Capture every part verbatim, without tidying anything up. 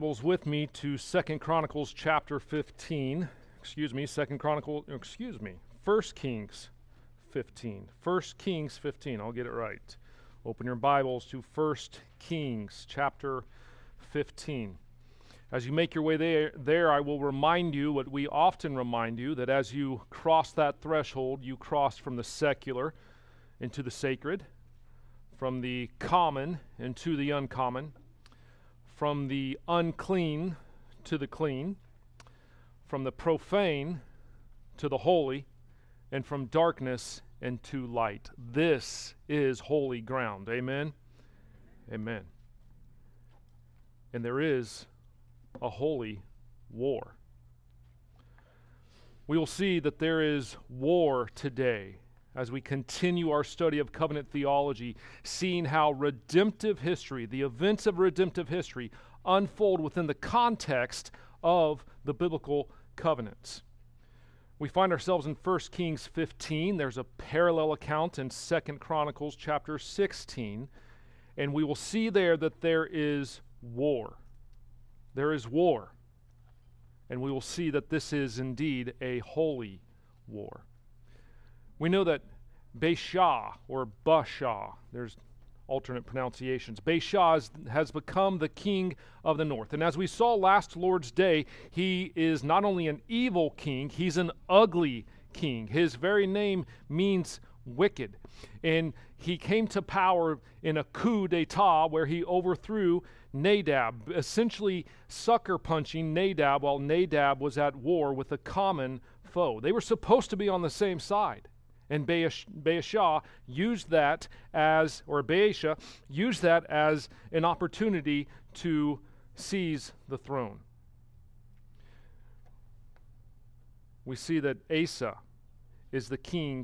Bibles with me to Second Chronicles chapter fifteen. Excuse me, Second Chronicle, excuse me, First Kings fifteen. First Kings fifteen, I'll get it right. Open your Bibles to First Kings chapter fifteen. As you make your way there, there, I will remind you what we often remind you, that as you cross that threshold, you cross from the secular into the sacred, from the common into the uncommon, from the unclean to the clean, from the profane to the holy, and from darkness into light. This is holy ground. Amen? Amen. And there is a holy war. We will see that there is war today as we continue our study of covenant theology, seeing how redemptive history, the events of redemptive history, unfold within the context of the biblical covenants. We find ourselves in First Kings fifteen. There's a parallel account in Second Chronicles chapter sixteen, and we will see there that there is war. There is war, and we will see that this is indeed a holy war. We know that Baasha, or Baasha, there's alternate pronunciations, Baasha is, has become the king of the north. And as we saw last Lord's Day, he is not only an evil king, he's an ugly king. His very name means wicked. And he came to power in a coup d'etat where he overthrew Nadab, essentially sucker punching Nadab while Nadab was at war with a common foe. They were supposed to be on the same side. And Baasha used that as, or Baasha used that as an opportunity to seize the throne. We see that Asa is the king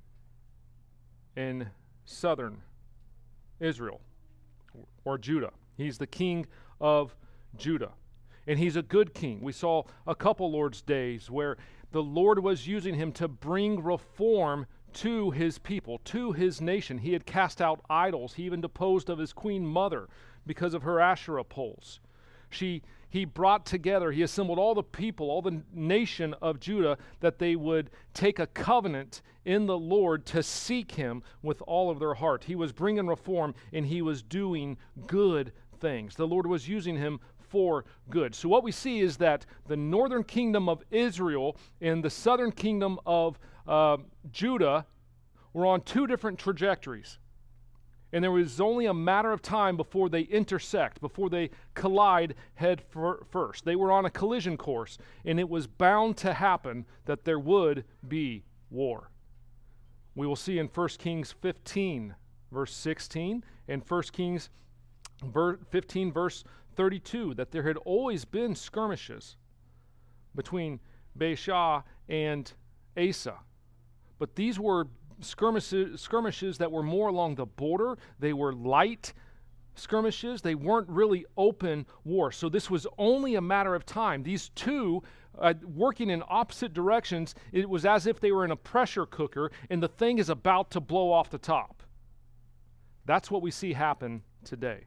in southern Israel, or Judah. He's the king of Judah. And he's a good king. We saw a couple Lord's days where the Lord was using him to bring reform to his people, to his nation. He had cast out idols. He even deposed of his queen mother because of her Asherah poles. She, he brought together, he assembled all the people, all the nation of Judah, that they would take a covenant in the Lord to seek him with all of their heart. He was bringing reform, and he was doing good things. The Lord was using him for good. So what we see is that the northern kingdom of Israel and the southern kingdom of uh, Judah were on two different trajectories. And there was only a matter of time before they intersect, before they collide head fir- first. They were on a collision course, and it was bound to happen that there would be war. We will see in First Kings fifteen, verse sixteen, and First Kings fifteen, verse thirty-two, that there had always been skirmishes between Baasha and Asa. But these were skirmishes, skirmishes that were more along the border. They were light skirmishes. They weren't really open war. So this was only a matter of time. These two uh, working in opposite directions, it was as if they were in a pressure cooker and the thing is about to blow off the top. That's what we see happen today.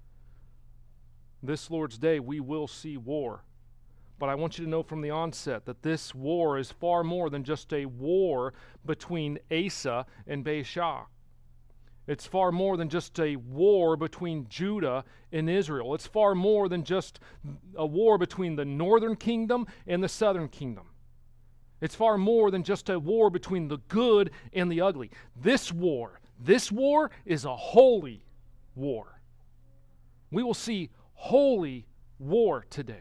This Lord's Day, we will see war. But I want you to know from the onset that this war is far more than just a war between Asa and Baasha. It's far more than just a war between Judah and Israel. It's far more than just a war between the northern kingdom and the southern kingdom. It's far more than just a war between the good and the ugly. This war, this war is a holy war. We will see holy war today.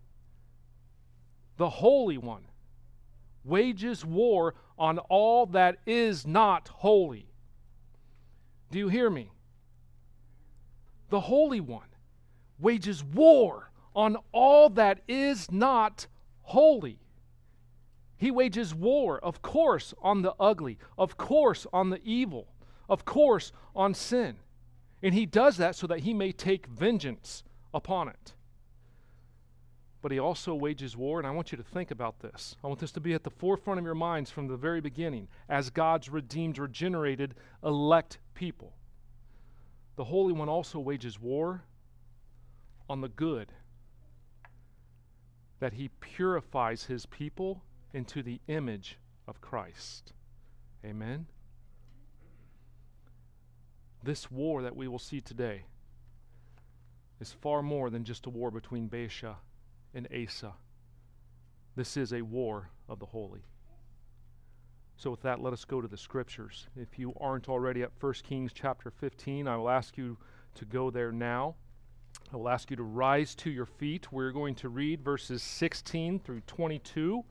The Holy One wages war on all that is not holy. Do you hear me? The Holy One wages war on all that is not holy. He wages war, of course, on the ugly, of course, on the evil, of course, on sin. And he does that so that he may take vengeance upon it. But he also wages war, and I want you to think about this. I want this to be at the forefront of your minds from the very beginning, as God's redeemed, regenerated, elect people. The Holy One also wages war on the good that he purifies his people into the image of Christ. Amen? This war that we will see today is far more than just a war between Baasha and Asa. This is a war of the holy. So with that, let us go to the Scriptures. If you aren't already at First Kings chapter fifteen, I will ask you to go there now. I will ask you to rise to your feet. We're going to read verses sixteen through twenty-two.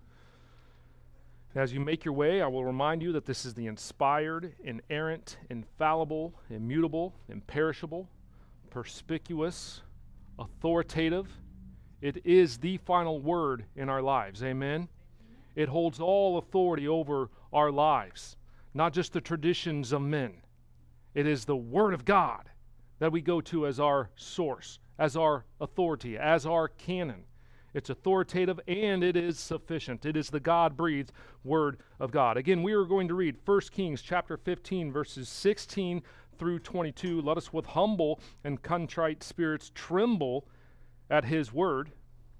As you make your way, I will remind you that this is the inspired, inerrant, infallible, immutable, imperishable, perspicuous, authoritative. It is the final word in our lives. Amen? It holds all authority over our lives, not just the traditions of men. It is the Word of God that we go to as our source, as our authority, as our canon. It's authoritative and it is sufficient. It is the God-breathed Word of God. Again, we are going to read First Kings chapter fifteen, verses sixteen through twenty-two. Let us with humble and contrite spirits tremble at his word.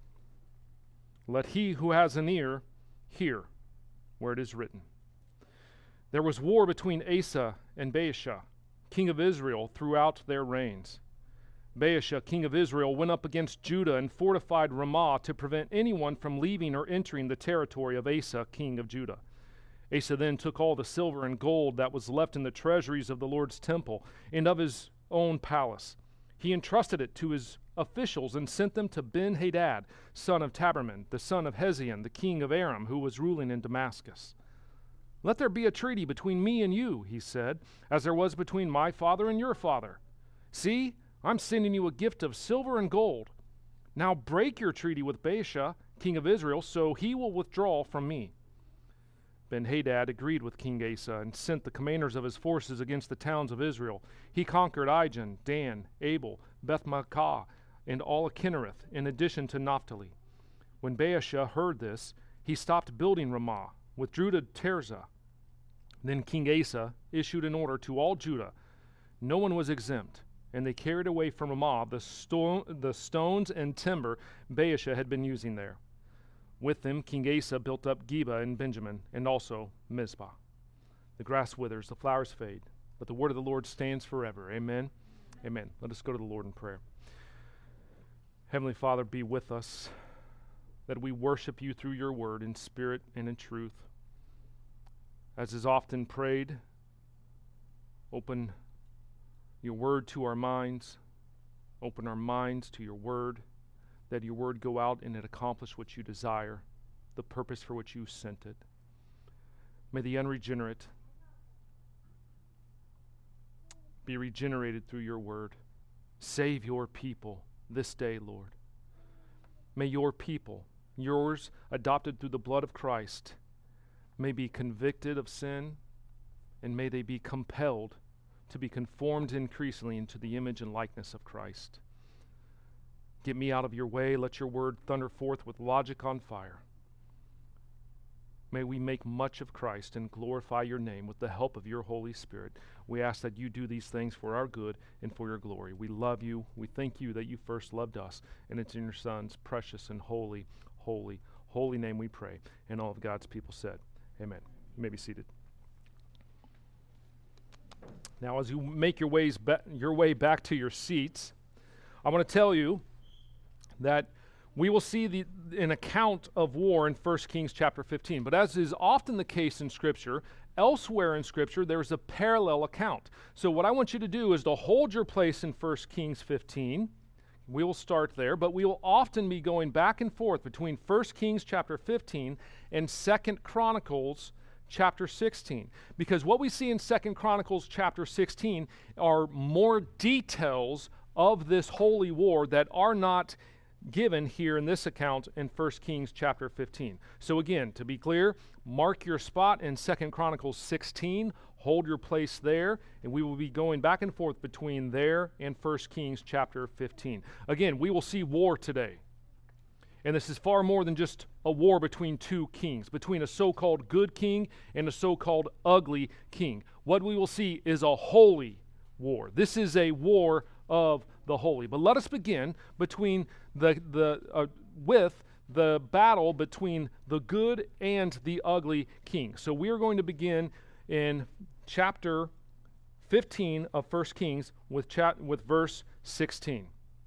Let he who has an ear hear where it is written. There was war between Asa and Baasha, king of Israel, throughout their reigns. Baasha, king of Israel, went up against Judah and fortified Ramah to prevent anyone from leaving or entering the territory of Asa, king of Judah. Asa then took all the silver and gold that was left in the treasuries of the Lord's temple and of his own palace. He entrusted it to his officials and sent them to Ben-Hadad, son of Taberman, the son of Hezion, the king of Aram, who was ruling in Damascus. Let there be a treaty between me and you, he said, as there was between my father and your father. See, I'm sending you a gift of silver and gold. Now break your treaty with Baasha, king of Israel, so he will withdraw from me. Ben-Hadad agreed with King Asa and sent the commanders of his forces against the towns of Israel. He conquered Ijon, Dan, Abel, Beth-Maachah, and all Kinnereth, in addition to Naphtali. When Baasha heard this, he stopped building Ramah, withdrew to Tirzah. Then King Asa issued an order to all Judah. No one was exempt, and they carried away from Ramah the, sto- the stones and timber Baasha had been using there. With them, King Asa built up Geba and Benjamin, and also Mizpah. The grass withers, the flowers fade, but the word of the Lord stands forever. Amen. Amen. Let us go to the Lord in prayer. Heavenly Father, be with us, that we worship you through your word in spirit and in truth. As is often prayed, open your word to our minds, open our minds to your word, that your word go out and it accomplish what you desire, the purpose for which you sent it. May the unregenerate be regenerated through your word. Save your people this day, Lord. May your people, yours adopted through the blood of Christ, may be convicted of sin, and may they be compelled to be conformed increasingly into the image and likeness of Christ. Get me out of your way. Let your word thunder forth with logic on fire. May we make much of Christ and glorify your name with the help of your Holy Spirit. We ask that you do these things for our good and for your glory. We love you. We thank you that you first loved us. And it's in your Son's precious and holy, holy, holy name we pray. And all of God's people said, amen. You may be seated. Now, as you make your ways ba- your way back to your seats, I want to tell you that we will see the, an account of war in First Kings chapter fifteen. But as is often the case in Scripture, elsewhere in Scripture, there's a parallel account. So what I want you to do is to hold your place in First Kings fifteen. We will start there, but we will often be going back and forth between First Kings chapter fifteen and Second Chronicles chapter sixteen. Because what we see in Second Chronicles chapter sixteen are more details of this holy war that are not given here in this account in First Kings chapter fifteen. So again, to be clear, mark your spot in Second Chronicles sixteen, hold your place there, and we will be going back and forth between there and First Kings chapter fifteen. Again, we will see war today. And this is far more than just a war between two kings, between a so-called good king and a so-called ugly king. What we will see is a holy war. This is a war of the holy. But let us begin between the the uh, with the battle between the good and the ugly king. So we are going to begin in chapter fifteen of First Kings with, chat, with verse sixteen.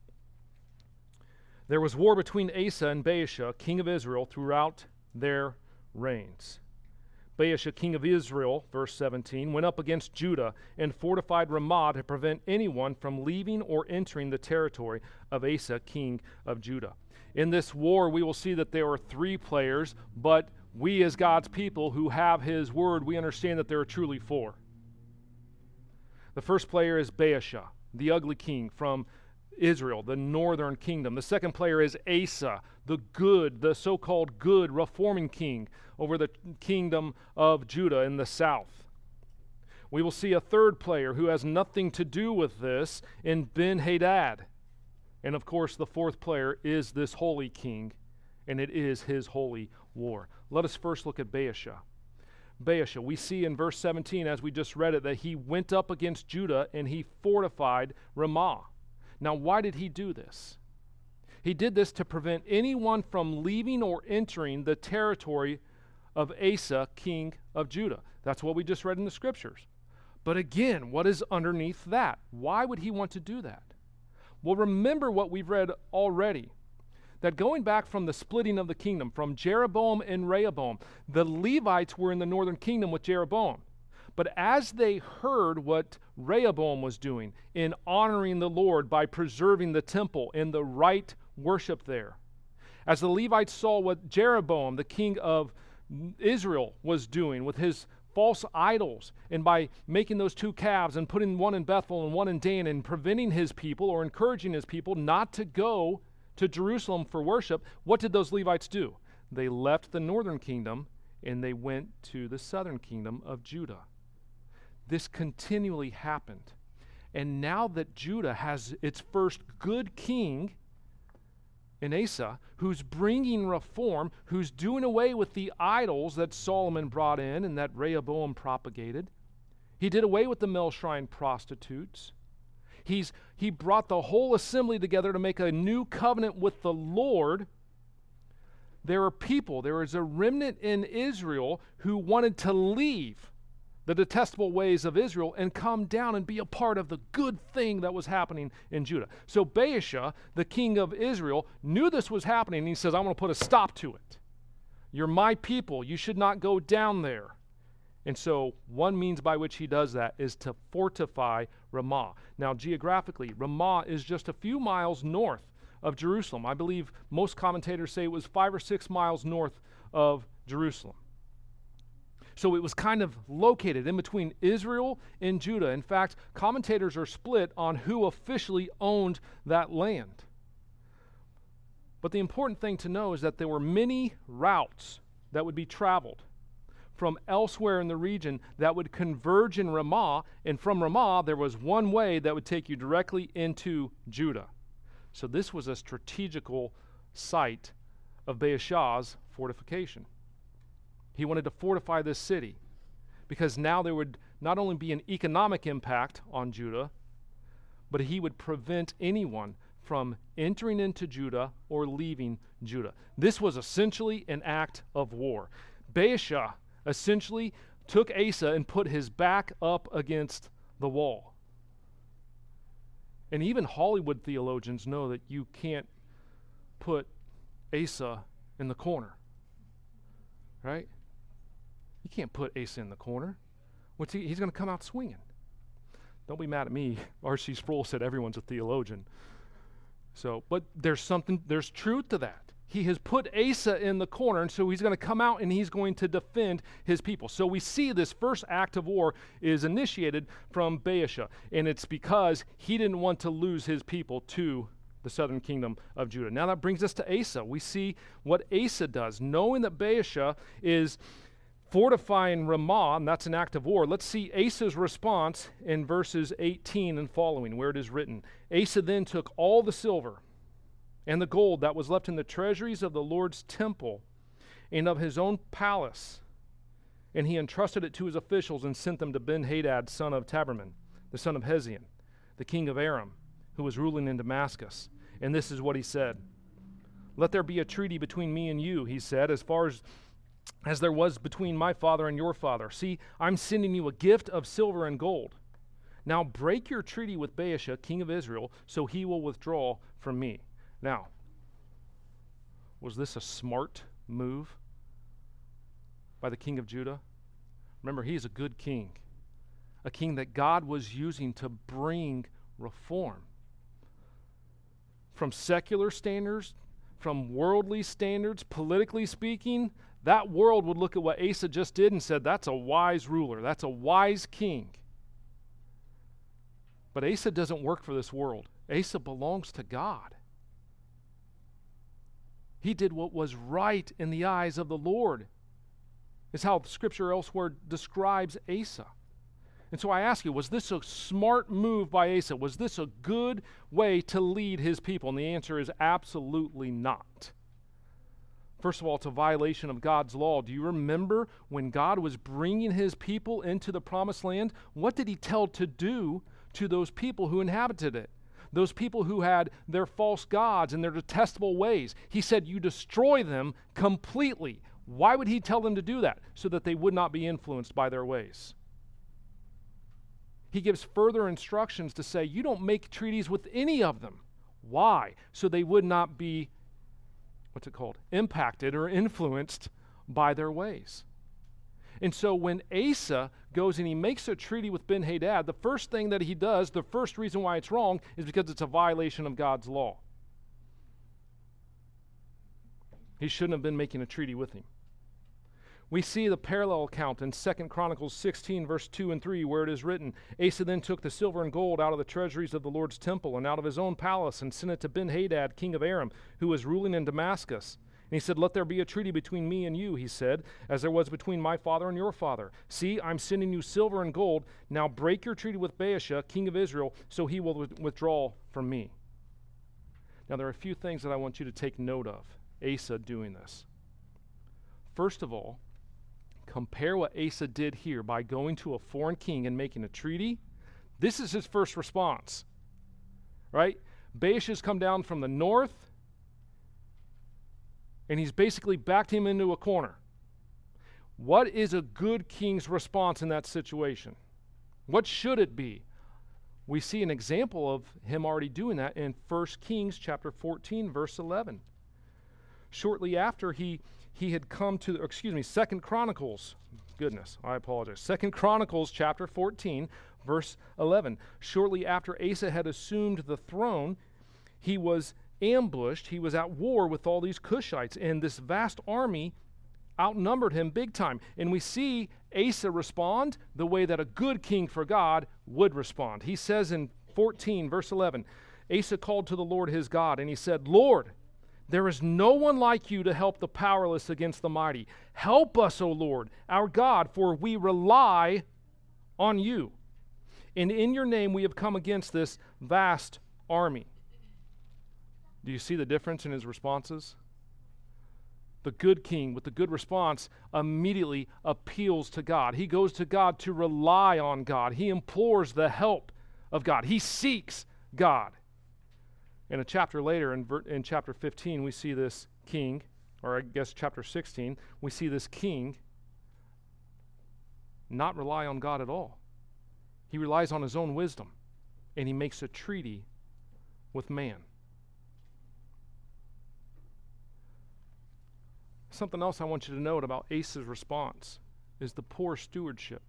There was war between Asa and Baasha, king of Israel, throughout their reigns. Baasha, king of Israel, verse seventeen, went up against Judah and fortified Ramah to prevent anyone from leaving or entering the territory of Asa, king of Judah. In this war, we will see that there are three players, but we as God's people who have his word, we understand that there are truly four. The first player is Baasha, the ugly king from Israel, the northern kingdom. The second player is Asa, the good, the so-called good reforming king over the kingdom of Judah in the south. We will see a third player who has nothing to do with this in Ben-Hadad. And of course, the fourth player is this holy king, and it is his holy war. Let us first look at Baasha. Baasha, we see in verse seventeen, as we just read it, that he went up against Judah and he fortified Ramah. Now, why did he do this? He did this to prevent anyone from leaving or entering the territory of Asa, king of Judah. That's what we just read in the scriptures. But again, what is underneath that? Why would he want to do that? Well, remember what we've read already, that going back from the splitting of the kingdom, from Jeroboam and Rehoboam, the Levites were in the northern kingdom with Jeroboam. But as they heard what Rehoboam was doing in honoring the Lord by preserving the temple and the right worship there, as the Levites saw what Jeroboam, the king of Israel, was doing with his false idols, and by making those two calves and putting one in Bethel and one in Dan and preventing his people or encouraging his people not to go to Jerusalem for worship, what did those Levites do? They left the northern kingdom and they went to the southern kingdom of Judah. This continually happened. And now that Judah has its first good king in Asa, who's bringing reform, who's doing away with the idols that Solomon brought in and that Rehoboam propagated. He did away with the male shrine prostitutes. He's, he brought the whole assembly together to make a new covenant with the Lord. There are people, there is a remnant in Israel who wanted to leave the detestable ways of Israel and come down and be a part of the good thing that was happening in Judah. So Baasha, the king of Israel, knew this was happening, and he says, I'm going to put a stop to it. You're my people. You should not go down there. And so one means by which he does that is to fortify Ramah. Now, geographically, Ramah is just a few miles north of Jerusalem. I believe most commentators say it was five or six miles north of Jerusalem. So it was kind of located in between Israel and Judah. In fact, commentators are split on who officially owned that land. But the important thing to know is that there were many routes that would be traveled from elsewhere in the region that would converge in Ramah, and from Ramah there was one way that would take you directly into Judah. So this was a strategical site of Baasha's fortification. He wanted to fortify this city because now there would not only be an economic impact on Judah, but he would prevent anyone from entering into Judah or leaving Judah. This was essentially an act of war. Baasha essentially took Asa and put his back up against the wall. And even Hollywood theologians know that you can't put Asa in the corner, right? You can't put Asa in the corner. What's he? He's going to come out swinging. Don't be mad at me. R C Sproul said everyone's a theologian. So, but there's something, there's truth to that. He has put Asa in the corner, and so he's going to come out and he's going to defend his people. So we see this first act of war is initiated from Baasha, and it's because he didn't want to lose his people to the southern kingdom of Judah. Now that brings us to Asa. We see what Asa does. Knowing that Baasha is fortifying Ramah, and that's an act of war, let's see Asa's response in verses eighteen and following, where it is written, Asa then took all the silver and the gold that was left in the treasuries of the Lord's temple and of his own palace, and he entrusted it to his officials and sent them to Ben-Hadad, son of Taberman, the son of Hezion, the king of Aram, who was ruling in Damascus. And this is what he said, Let there be a treaty between me and you, he said, as far as as there was between my father and your father. See, I'm sending you a gift of silver and gold. Now break your treaty with Baasha, king of Israel, so he will withdraw from me. Now, was this a smart move by the king of Judah? Remember, he's a good king, a king that God was using to bring reform. From secular standards, from worldly standards, politically speaking, that world would look at what Asa just did and said, that's a wise ruler, that's a wise king. But Asa doesn't work for this world. Asa belongs to God. He did what was right in the eyes of the Lord, is how Scripture elsewhere describes Asa. And so I ask you, was this a smart move by Asa? Was this a good way to lead his people? And the answer is absolutely not. First of all, it's a violation of God's law. Do you remember when God was bringing his people into the promised land? What did he tell to do to those people who inhabited it? Those people who had their false gods and their detestable ways. He said, you destroy them completely. Why would he tell them to do that? So that they would not be influenced by their ways. He gives further instructions to say, you don't make treaties with any of them. Why? So they would not be, what's it called? Impacted or influenced by their ways. And so when Asa goes and he makes a treaty with Ben-Hadad, the first thing that he does, the first reason why it's wrong, is because it's a violation of God's law. He shouldn't have been making a treaty with him. We see the parallel account in Second Chronicles sixteen, verse two and three, where it is written, Asa then took the silver and gold out of the treasuries of the Lord's temple and out of his own palace and sent it to Ben-Hadad, king of Aram, who was ruling in Damascus. And he said, let there be a treaty between me and you, he said, as there was between my father and your father. See, I'm sending you silver and gold. Now break your treaty with Baasha, king of Israel, so he will withdraw from me. Now there are a few things that I want you to take note of, Asa doing this. First of all, compare what Asa did here by going to a foreign king and making a treaty. This is his first response, right? Baasha's come down from the north, and he's basically backed him into a corner. What is a good king's response in that situation? What should it be? We see an example of him already doing that in First Kings chapter fourteen, verse eleven. Shortly after he he had come to, excuse me, Second Chronicles, goodness, I apologize. Second Chronicles chapter fourteen, verse eleven. Shortly after Asa had assumed the throne, he was ambushed. He was at war with all these Cushites, and this vast army outnumbered him big time. And we see Asa respond the way that a good king for God would respond. He says in fourteen, verse eleven, Asa called to the Lord his God, and he said, Lord, there is no one like you to help the powerless against the mighty. Help us, O Lord, our God, for we rely on you. And in your name we have come against this vast army. Do you see the difference in his responses? The good king with the good response immediately appeals to God. He goes to God to rely on God. He implores the help of God. He seeks God. And a chapter later, in, ver- in chapter fifteen, we see this king, or I guess chapter sixteen, we see this king not rely on God at all. He relies on his own wisdom, and he makes a treaty with man. Something else I want you to note about Asa's response is the poor stewardship.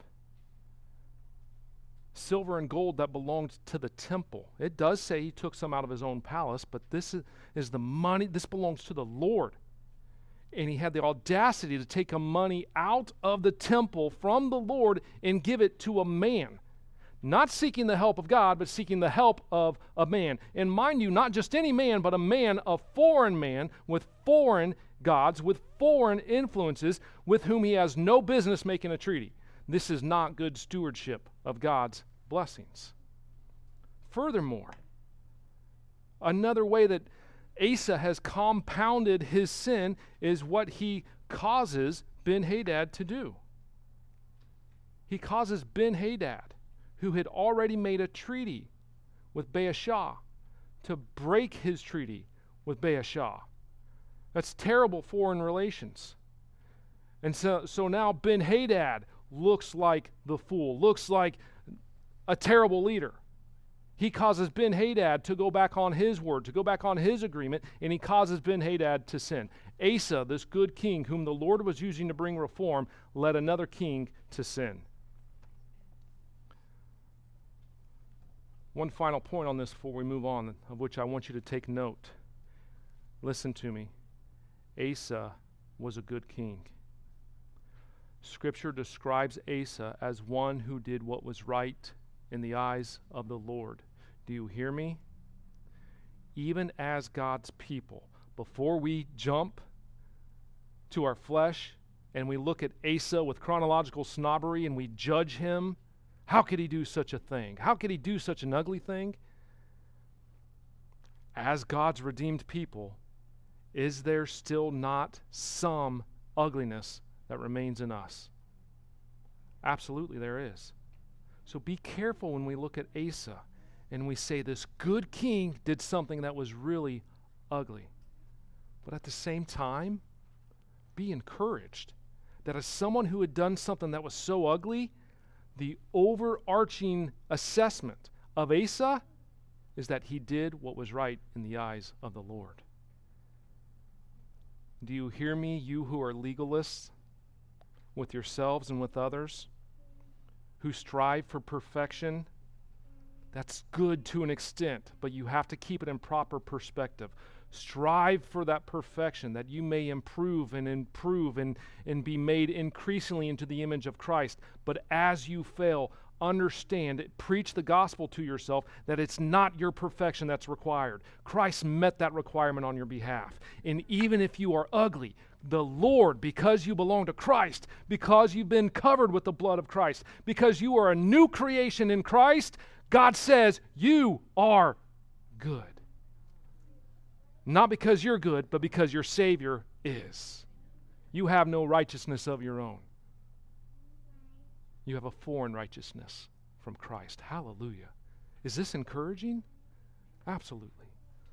Silver and gold that belonged to the temple. It does say he took some out of his own palace, but this is, is the money, this belongs to the Lord. And he had the audacity to take a money out of the temple from the Lord and give it to a man. Not seeking the help of God, but seeking the help of a man. And mind you, not just any man, but a man, a foreign man with foreign gods, with foreign influences, with whom he has no business making a treaty. This is not good stewardship of God's blessings. Furthermore, another way that Asa has compounded his sin is what he causes Ben-Hadad to do. He causes Ben-Hadad, who had already made a treaty with Baasha, to break his treaty with Baasha. That's terrible foreign relations. And so, so now Ben-Hadad looks like the fool, looks like a terrible leader. He causes Ben-Hadad to go back on his word, to go back on his agreement, and he causes Ben-Hadad to sin. Asa, this good king whom the Lord was using to bring reform, led another king to sin. One final point on this before we move on, of which I want you to take note. Listen to me. Asa was a good king. Scripture describes Asa as one who did what was right in the eyes of the Lord. Do you hear me? Even as God's people, before we jump to our flesh and we look at Asa with chronological snobbery and we judge him, how could he do such a thing? How could he do such an ugly thing? As God's redeemed people, is there still not some ugliness that remains in us? Absolutely there is. So be careful when we look at Asa and we say this good king did something that was really ugly. But at the same time, be encouraged that as someone who had done something that was so ugly, the overarching assessment of Asa is that he did what was right in the eyes of the Lord. Do you hear me, you who are legalists with yourselves and with others, who strive for perfection? That's good to an extent, but you have to keep it in proper perspective. Strive for that perfection, that you may improve and improve and, and be made increasingly into the image of Christ. But as you fail, understand, preach the gospel to yourself that it's not your perfection that's required. Christ met that requirement on your behalf. And even if you are ugly, the Lord, because you belong to Christ, because you've been covered with the blood of Christ, because you are a new creation in Christ, God says you are good. Not because you're good, but because your Savior is. You have no righteousness of your own. You have a foreign righteousness from Christ. Hallelujah. Is this encouraging? Absolutely.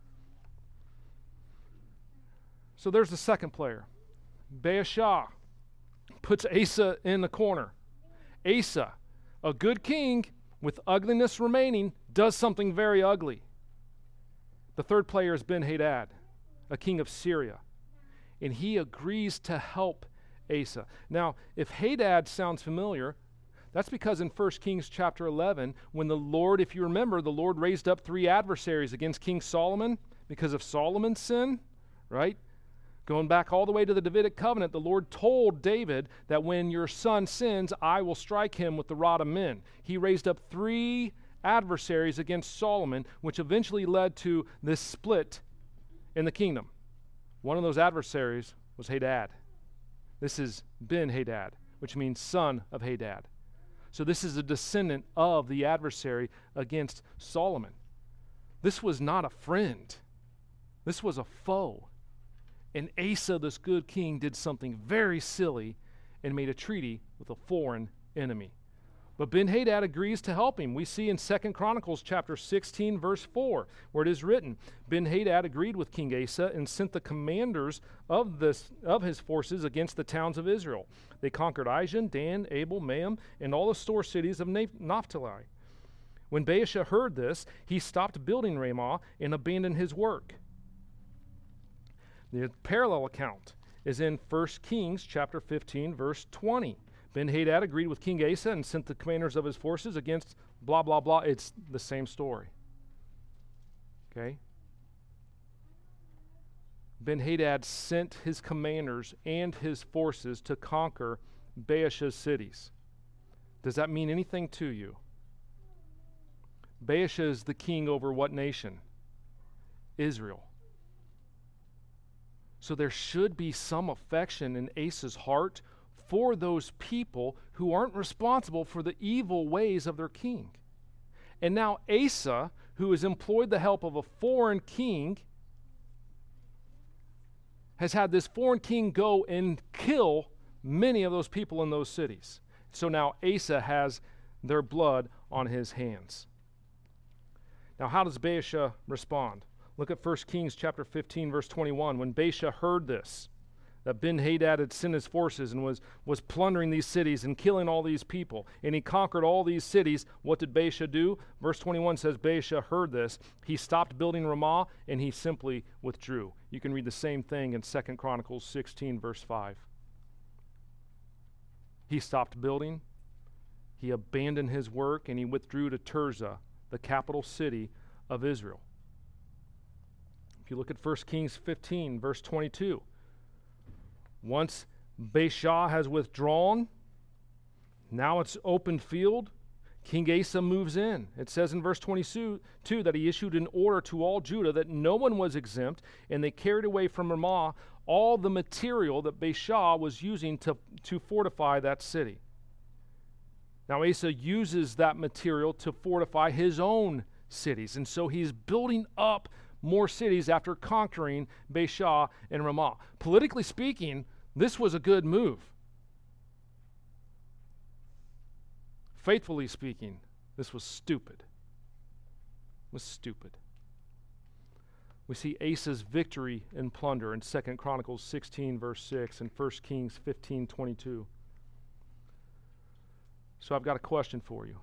So there's the second player. Baasha puts Asa in the corner. Asa, a good king with ugliness remaining, does something very ugly. The third player is Ben-Hadad, a king of Syria, and he agrees to help Asa. Now, if Hadad sounds familiar, that's because in First Kings chapter eleven, when the Lord, if you remember, the Lord raised up three adversaries against King Solomon because of Solomon's sin, right? Going back all the way to the Davidic covenant, the Lord told David that when your son sins, I will strike him with the rod of men. He raised up three adversaries against Solomon, which eventually led to this split in the kingdom. One of those adversaries was Hadad. This is Ben-Hadad, which means son of Hadad. So this is a descendant of the adversary against Solomon. This was not a friend. This was a foe. And Asa, this good king, did something very silly and made a treaty with a foreign enemy. But Ben-Hadad agrees to help him. We see in Second Chronicles chapter sixteen, verse four, where it is written, Ben-Hadad agreed with King Asa and sent the commanders of, this, of his forces against the towns of Israel. They conquered Ijon, Dan, Abel, Maam, and all the store cities of Naphtali. When Baasha heard this, he stopped building Ramah and abandoned his work. The parallel account is in First Kings chapter fifteen, verse twenty. Ben-Hadad agreed with King Asa and sent the commanders of his forces against blah, blah, blah. It's the same story. Okay? Ben-Hadad sent his commanders and his forces to conquer Baasha's cities. Does that mean anything to you? Baasha is the king over what nation? Israel. So there should be some affection in Asa's heart for those people who aren't responsible for the evil ways of their king. And now Asa, who has employed the help of a foreign king, has had this foreign king go and kill many of those people in those cities. So now Asa has their blood on his hands. Now how does Baasha respond? Look at First Kings chapter fifteen, verse twenty-one. When Baasha heard this, that Ben-Hadad had sent his forces and was, was plundering these cities and killing all these people, and he conquered all these cities, what did Baasha do? Verse twenty-one says, Baasha heard this. He stopped building Ramah, and he simply withdrew. You can read the same thing in Second Chronicles sixteen, verse five. He stopped building, he abandoned his work, and he withdrew to Tirzah, the capital city of Israel. If you look at First Kings fifteen, verse twenty-two, once Baasha has withdrawn, now it's open field, King Asa moves in. It says in verse twenty-two that he issued an order to all Judah that no one was exempt, and they carried away from Ramah all the material that Baasha was using to, to fortify that city. Now Asa uses that material to fortify his own cities, and so he's building up more cities after conquering Baasha and Ramah. Politically speaking, this was a good move. Faithfully speaking, this was stupid. It was stupid. We see Asa's victory in plunder in Second Chronicles sixteen, verse six, and First Kings fifteen, twenty-two. So I've got a question for you.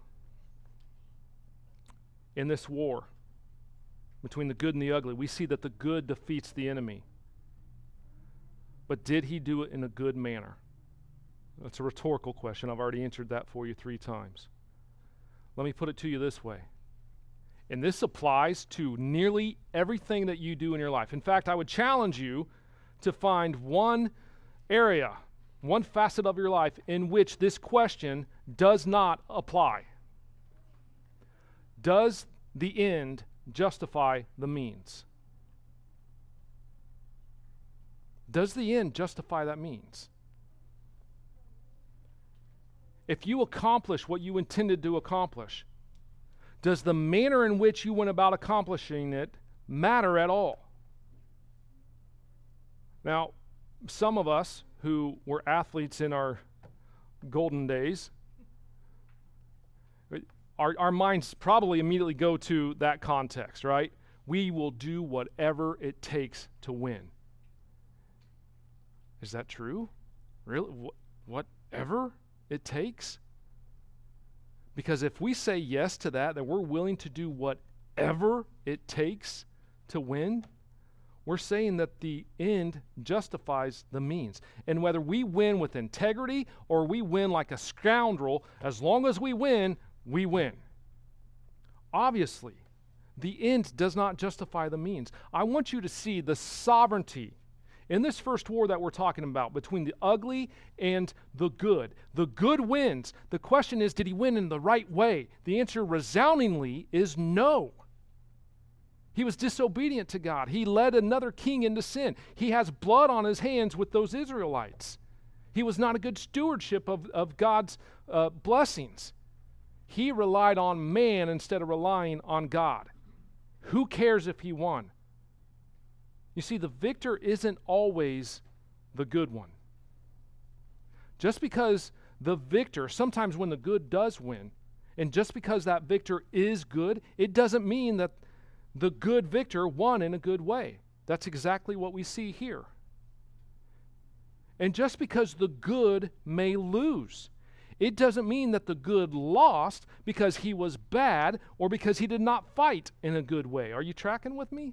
In this war between the good and the ugly, we see that the good defeats the enemy. But did he do it in a good manner? That's a rhetorical question. I've already answered that for you three times. Let me put it to you this way. And this applies to nearly everything that you do in your life. In fact, I would challenge you to find one area, one facet of your life in which this question does not apply. Does the end justify the means? Does the end justify that means? If you accomplish what you intended to accomplish, does the manner in which you went about accomplishing it matter at all? Now, some of us who were athletes in our golden days, our, our minds probably immediately go to that context, right? We will do whatever it takes to win. Is that true? Really? Wh- whatever it takes? Because if we say yes to that, that we're willing to do whatever it takes to win, we're saying that the end justifies the means. And whether we win with integrity or we win like a scoundrel, as long as we win, we win. Obviously, the end does not justify the means. I want you to see the sovereignty in this first war that we're talking about between the ugly and the good. The good wins. The question is, did he win in the right way? The answer resoundingly is no. He was disobedient to God. He led another king into sin. He has blood on his hands with those Israelites. He was not a good stewardship of, of God's uh, blessings. He relied on man instead of relying on God. Who cares if he won? You see, the victor isn't always the good one. Just because the victor, sometimes when the good does win, and just because that victor is good, it doesn't mean that the good victor won in a good way. That's exactly what we see here. And just because the good may lose, it doesn't mean that the good lost because he was bad or because he did not fight in a good way. Are you tracking with me?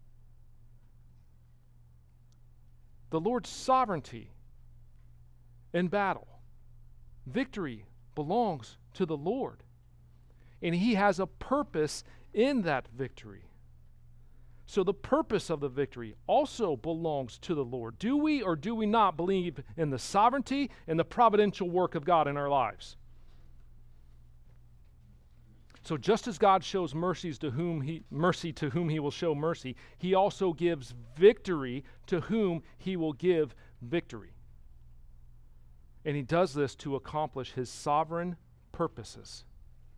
The Lord's sovereignty in battle. Victory belongs to the Lord. And he has a purpose in that victory. So the purpose of the victory also belongs to the Lord. Do we or do we not believe in the sovereignty and the providential work of God in our lives? So just as God shows mercies to whom he, mercy to whom he will show mercy, he also gives victory to whom he will give victory. And he does this to accomplish his sovereign purposes.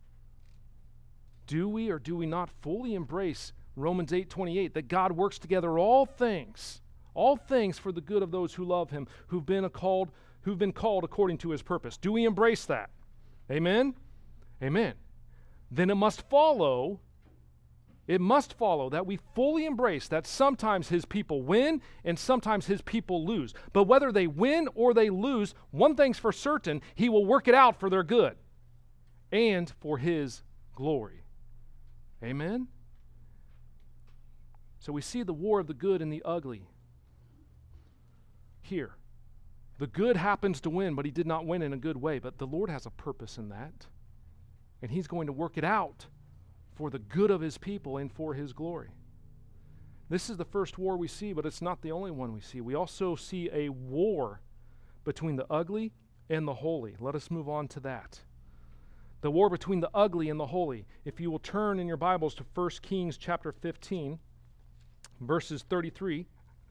Do we or do we not fully embrace Romans eight twenty-eight, that God works together all things, all things for the good of those who love him, who've been a called, who've been called according to his purpose? Do we embrace that? Amen? Amen. Then it must follow It must follow that we fully embrace that sometimes his people win and sometimes his people lose. But whether they win or they lose, one thing's for certain, he will work it out for their good and for his glory. Amen? So we see the war of the good and the ugly here. The good happens to win, but he did not win in a good way. But the Lord has a purpose in that, and he's going to work it out for the good of his people and for his glory. This is the first war we see, but it's not the only one we see. We also see a war between the ugly and the holy. Let us move on to that. The war between the ugly and the holy. If you will turn in your Bibles to First Kings chapter fifteen, verses thirty-three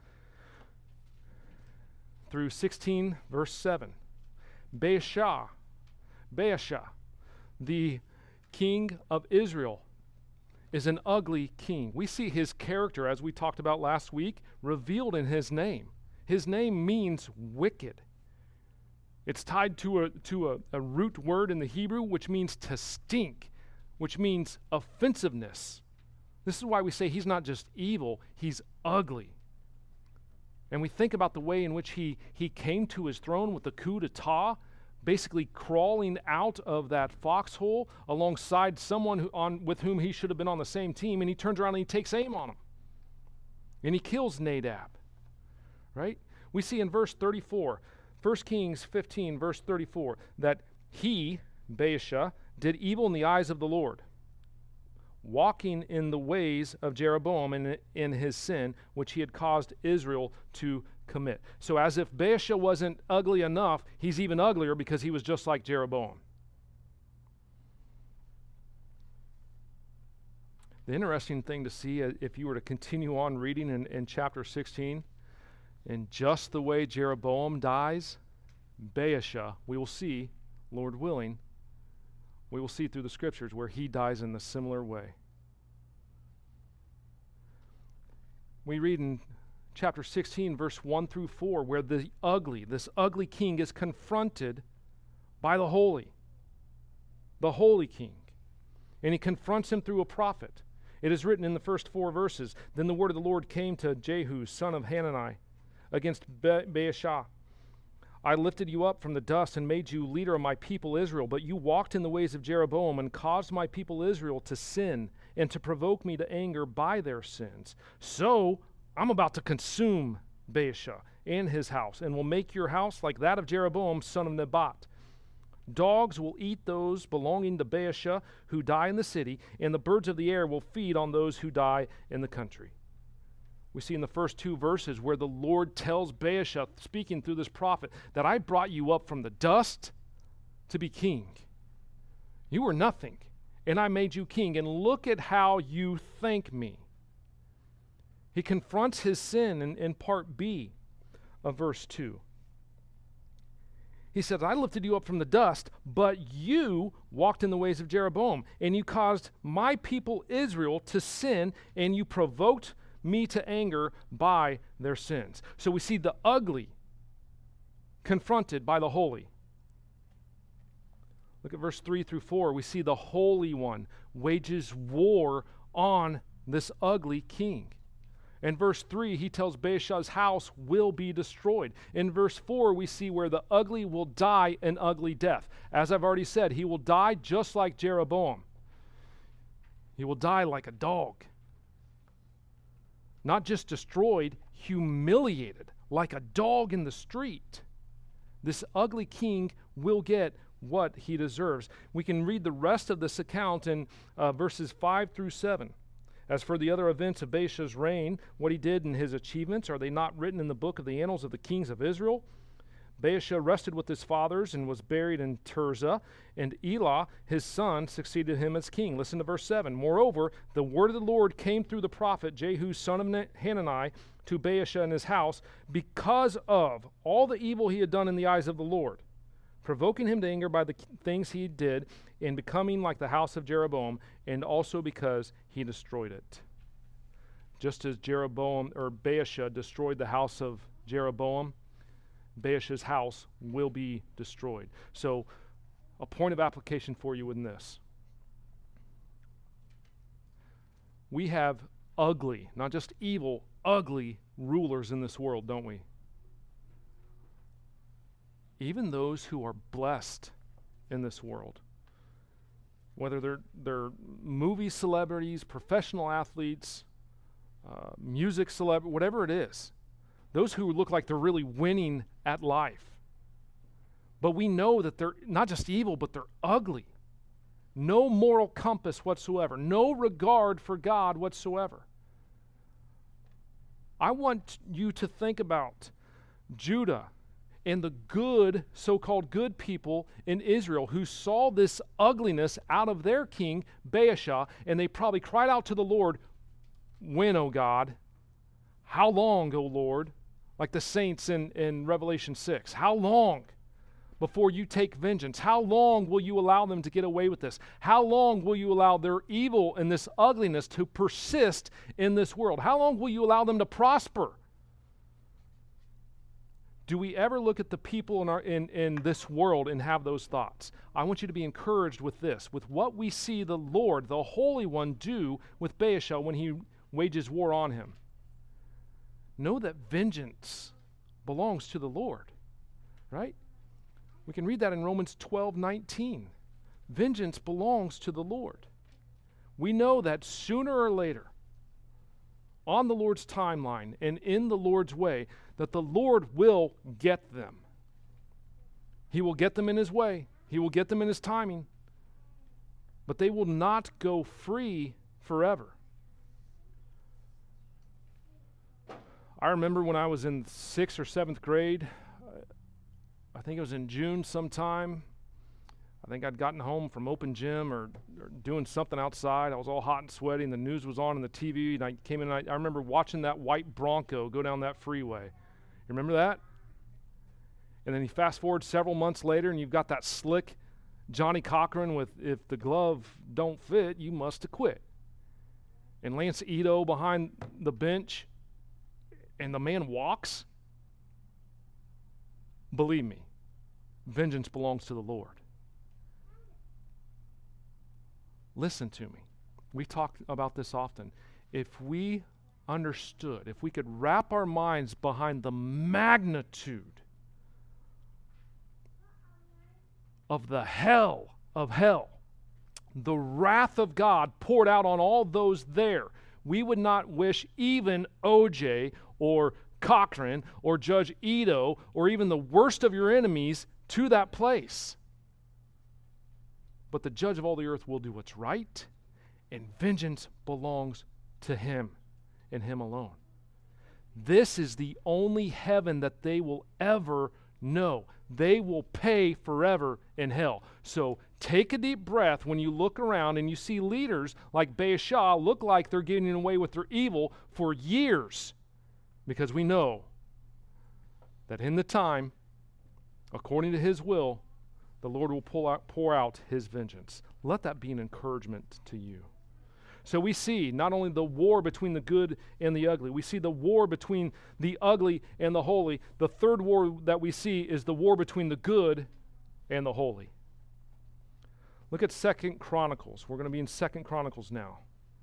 through sixteen, verse seven. Baasha, Baasha, the king of Israel, is an ugly king. We see his character, as we talked about last week, revealed in his name. His name means wicked. It's tied to a to a, a root word in the Hebrew, which means to stink, which means offensiveness. This is why we say he's not just evil, he's ugly. And we think about the way in which he, he came to his throne with the coup d'etat, basically crawling out of that foxhole alongside someone who, on, with whom he should have been on the same team, and he turns around and he takes aim on him. And he kills Nadab, right? We see in verse thirty-four, First Kings fifteen, verse thirty-four, that he, Baasha, did evil in the eyes of the Lord, walking in the ways of Jeroboam in, in his sin, which he had caused Israel to commit. So as if Baasha wasn't ugly enough, he's even uglier because he was just like Jeroboam. The interesting thing to see, uh, if you were to continue on reading in, in chapter sixteen, in just the way Jeroboam dies, Baasha, we will see, Lord willing, we will see through the scriptures where he dies in a similar way. We read in chapter sixteen, verse one through four, where the ugly, this ugly king is confronted by the holy, the holy king. And he confronts him through a prophet. It is written in the first four verses, "Then the word of the Lord came to Jehu, son of Hanani, against Ba- Baasha. I lifted you up from the dust and made you leader of my people Israel, but you walked in the ways of Jeroboam and caused my people Israel to sin and to provoke me to anger by their sins. So I'm about to consume Baasha and his house, and will make your house like that of Jeroboam, son of Nebat. Dogs will eat those belonging to Baasha who die in the city, and the birds of the air will feed on those who die in the country." We see in the first two verses where the Lord tells Baasha, speaking through this prophet, that I brought you up from the dust to be king. You were nothing, and I made you king, and look at how you thank me. He confronts his sin in, in part B of verse two. He says, I lifted you up from the dust, but you walked in the ways of Jeroboam, and you caused my people Israel to sin, and you provoked me to anger by their sins. So we see the ugly confronted by the holy. Look at verse three through four. We see the Holy One wages war on this ugly king. In verse three, he tells Baasha's house will be destroyed. In verse four, we see where the ugly will die an ugly death. As I've already said, he will die just like Jeroboam. He will die like a dog. Not just destroyed, humiliated, like a dog in the street. This ugly king will get what he deserves. We can read the rest of this account in uh, verses five through seven. As for the other events of Baasha's reign, what he did and his achievements, are they not written in the book of the annals of the kings of Israel? Baasha rested with his fathers and was buried in Tirzah, and Elah, his son, succeeded him as king. Listen to verse seven. Moreover, the word of the Lord came through the prophet Jehu, son of Hanani, to Baasha and his house, because of all the evil he had done in the eyes of the Lord, provoking him to anger by the things he did, and becoming like the house of Jeroboam, and also because he destroyed it. Just as Jeroboam or Baasha destroyed the house of Jeroboam, Baasha's house will be destroyed. So, a point of application for you in this. We have ugly, not just evil, ugly rulers in this world, don't we? Even those who are blessed in this world, whether they're, they're movie celebrities, professional athletes, uh, music celebrities, whatever it is, those who look like they're really winning at life. But we know that they're not just evil, but they're ugly. No moral compass whatsoever, no regard for God whatsoever. I want you to think about Judah and the good, so-called good people in Israel who saw this ugliness out of their king, Baasha, and they probably cried out to the Lord, "When, O God? How long, O Lord?" Like the saints in, in Revelation six. How long before you take vengeance? How long will you allow them to get away with this? How long will you allow their evil and this ugliness to persist in this world? How long will you allow them to prosper? Do we ever look at the people in, our, in, in this world and have those thoughts? I want you to be encouraged with this, with what we see the Lord, the Holy One, do with Baasha when he wages war on him. Know that vengeance belongs to the Lord, right? We can read that in Romans twelve nineteen. Vengeance belongs to the Lord. We know that sooner or later, on the Lord's timeline and in the Lord's way, that the Lord will get them. He will get them in His way. He will get them in His timing. But they will not go free forever. I remember when I was in sixth or seventh grade, I think it was in June sometime. I think I'd gotten home from open gym or, or doing something outside. I was all hot and sweaty, and the news was on on the T V, and I came in, and I, I remember watching that white Bronco go down that freeway. You remember that? And then you fast forward several months later, and you've got that slick Johnny Cochran with, "If the glove don't fit, you must acquit." And Lance Ito behind the bench, and the man walks. Believe me, vengeance belongs to the Lord. Listen to me. We talk about this often. If we understood, if we could wrap our minds behind the magnitude of the hell of hell, the wrath of God poured out on all those there, we would not wish even O J or Cochran or Judge Ito or even the worst of your enemies to that place. But the judge of all the earth will do what's right, and vengeance belongs to Him and Him alone. This is the only heaven that they will ever know. They will pay forever in hell. So take a deep breath when you look around and you see leaders like Baasha look like they're getting away with their evil for years, because we know that in the time, according to His will, the Lord will pull out, pour out His vengeance. Let that be an encouragement to you. So we see not only the war between the good and the ugly, we see the war between the ugly and the holy. The third war that we see is the war between the good and the holy. Look at Second Chronicles. We're going to be in Second Chronicles now,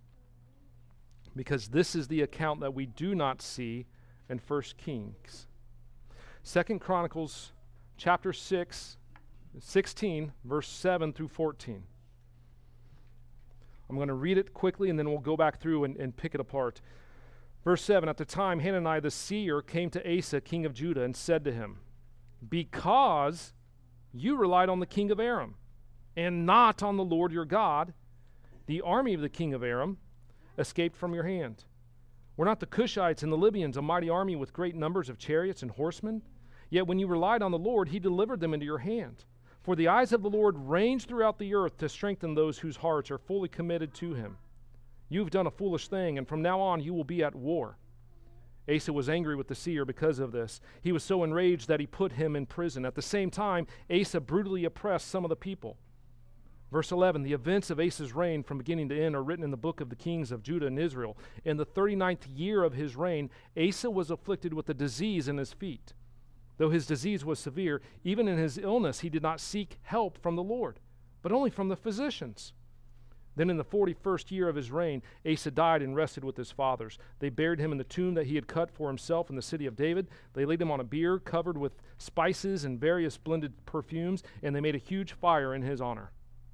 because this is the account that we do not see in First Kings. Second Chronicles chapter six, sixteen, verse seven through fourteen. I'm going to read it quickly, and then we'll go back through and, and pick it apart. Verse seven, at the time Hanani the seer came to Asa, king of Judah, and said to him, "Because you relied on the king of Aram, and not on the Lord your God, the army of the king of Aram escaped from your hand. Were not the Cushites and the Libyans a mighty army with great numbers of chariots and horsemen? Yet when you relied on the Lord, He delivered them into your hand. For the eyes of the Lord range throughout the earth to strengthen those whose hearts are fully committed to Him. You've done a foolish thing, and from now on you will be at war." Asa was angry with the seer because of this. He was so enraged that he put him in prison. At the same time, Asa brutally oppressed some of the people. Verse eleven, the events of Asa's reign from beginning to end are written in the book of the kings of Judah and Israel. In the thirty-ninth year of his reign, Asa was afflicted with a disease in his feet. Though his disease was severe, even in his illness he did not seek help from the Lord, but only from the physicians. Then in the forty-first year of his reign, Asa died and rested with his fathers. They buried him in the tomb that he had cut for himself in the city of David. They laid him on a bier covered with spices and various splendid perfumes, and they made a huge fire in his honor.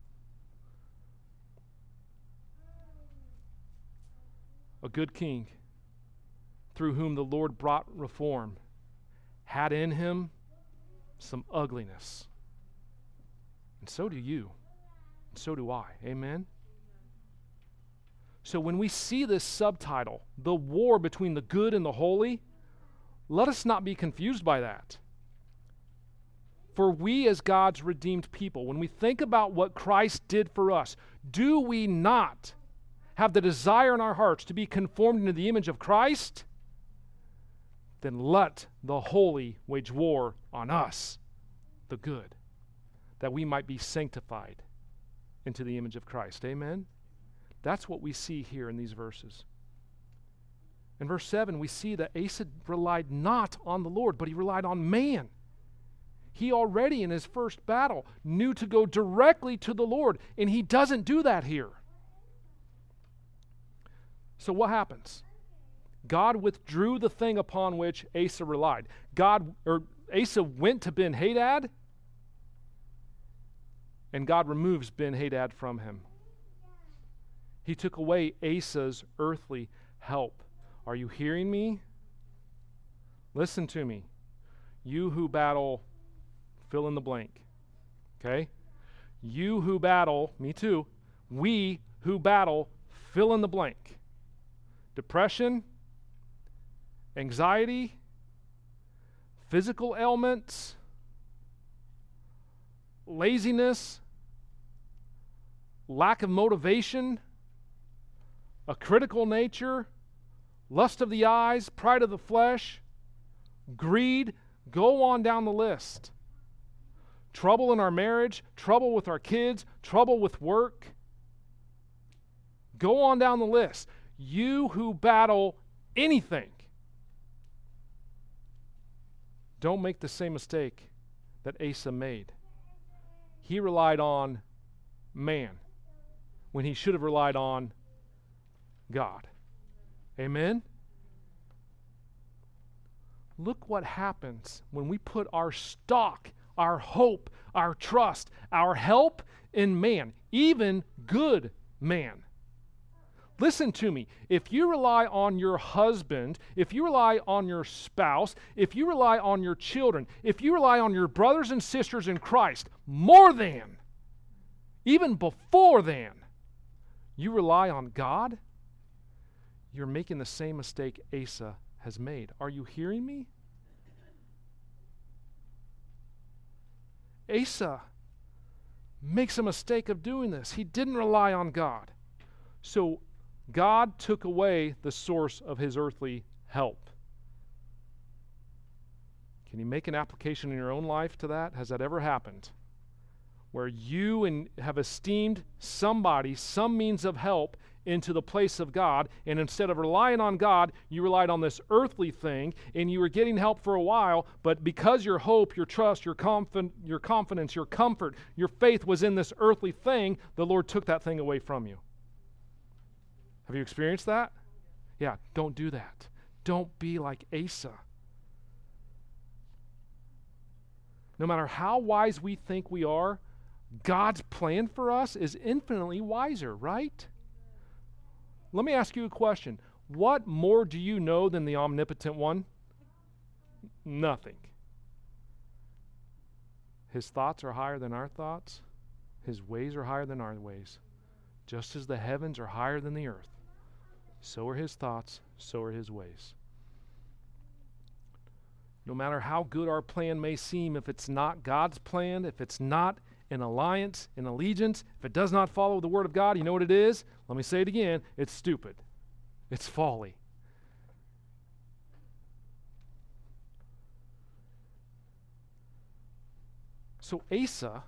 A good king, through whom the Lord brought reform, had in him some ugliness. And so do you. And so do I. Amen? So when we see this subtitle, the war between the good and the holy, let us not be confused by that. For we as God's redeemed people, when we think about what Christ did for us, do we not have the desire in our hearts to be conformed into the image of Christ? Then let the holy wage war on us, the good, that we might be sanctified into the image of Christ. Amen? That's what we see here in these verses. In verse seven, we see that Asa relied not on the Lord, but he relied on man. He already in his first battle knew to go directly to the Lord, and he doesn't do that here. So what happens? God withdrew the thing upon which Asa relied. God, or Asa went to Ben-Hadad, and God removes Ben-Hadad from him. He took away Asa's earthly help. Are you hearing me? Listen to me. You who battle, fill in the blank. Okay? You who battle, me too. We who battle, fill in the blank. Depression, anxiety, physical ailments, laziness, lack of motivation, a critical nature, lust of the eyes, pride of the flesh, greed, go on down the list. Trouble in our marriage, trouble with our kids, trouble with work. Go on down the list. You who battle anything, don't make the same mistake that Asa made. He relied on man when he should have relied on God. Amen? Look what happens when we put our stock, our hope, our trust, our help in man, even good man. Listen to me. If you rely on your husband, if you rely on your spouse, if you rely on your children, if you rely on your brothers and sisters in Christ more than, even before than, you rely on God, you're making the same mistake Asa has made. Are you hearing me? Asa makes a mistake of doing this. He didn't rely on God. So God took away the source of his earthly help. Can you make an application in your own life to that? Has that ever happened? Where you and have esteemed somebody, some means of help, into the place of God, and instead of relying on God, you relied on this earthly thing, and you were getting help for a while, but because your hope, your trust, your, confi- your confidence, your comfort, your faith was in this earthly thing, the Lord took that thing away from you. Have you experienced that? Yeah, don't do that. Don't be like Asa. No matter how wise we think we are, God's plan for us is infinitely wiser, right? Let me ask you a question. What more do you know than the omnipotent one? Nothing. His thoughts are higher than our thoughts. His ways are higher than our ways. Just as the heavens are higher than the earth, so are his thoughts, so are his ways. No matter how good our plan may seem, if it's not God's plan, if it's not an alliance, an allegiance, if it does not follow the word of God, you know what it is? Let me say it again. It's stupid. It's folly. So Asa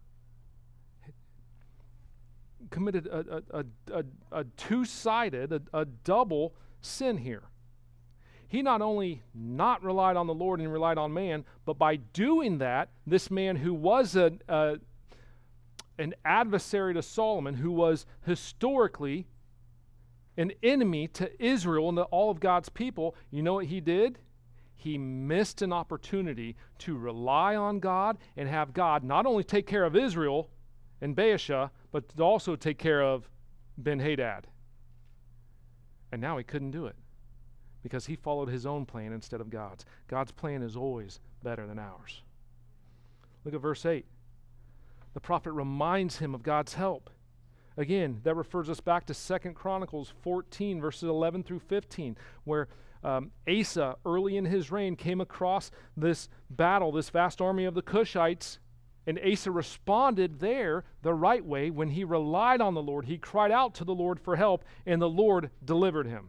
committed a, a, a, a two-sided, a, a double sin here. He not only not relied on the Lord and relied on man, but by doing that, this man who was a, a, an adversary to Solomon who was historically an enemy to Israel and to all of God's people, you know what he did? He missed an opportunity to rely on God and have God not only take care of Israel and Baasha, but to also take care of Ben-Hadad. And now he couldn't do it because he followed his own plan instead of God's. God's plan is always better than ours. Look at verse eight. The prophet reminds him of God's help. Again, that refers us back to Second Chronicles fourteen, verses eleven through fifteen, where um, Asa, early in his reign, came across this battle, this vast army of the Cushites, and Asa responded there the right way when he relied on the Lord. He cried out to the Lord for help, and the Lord delivered him.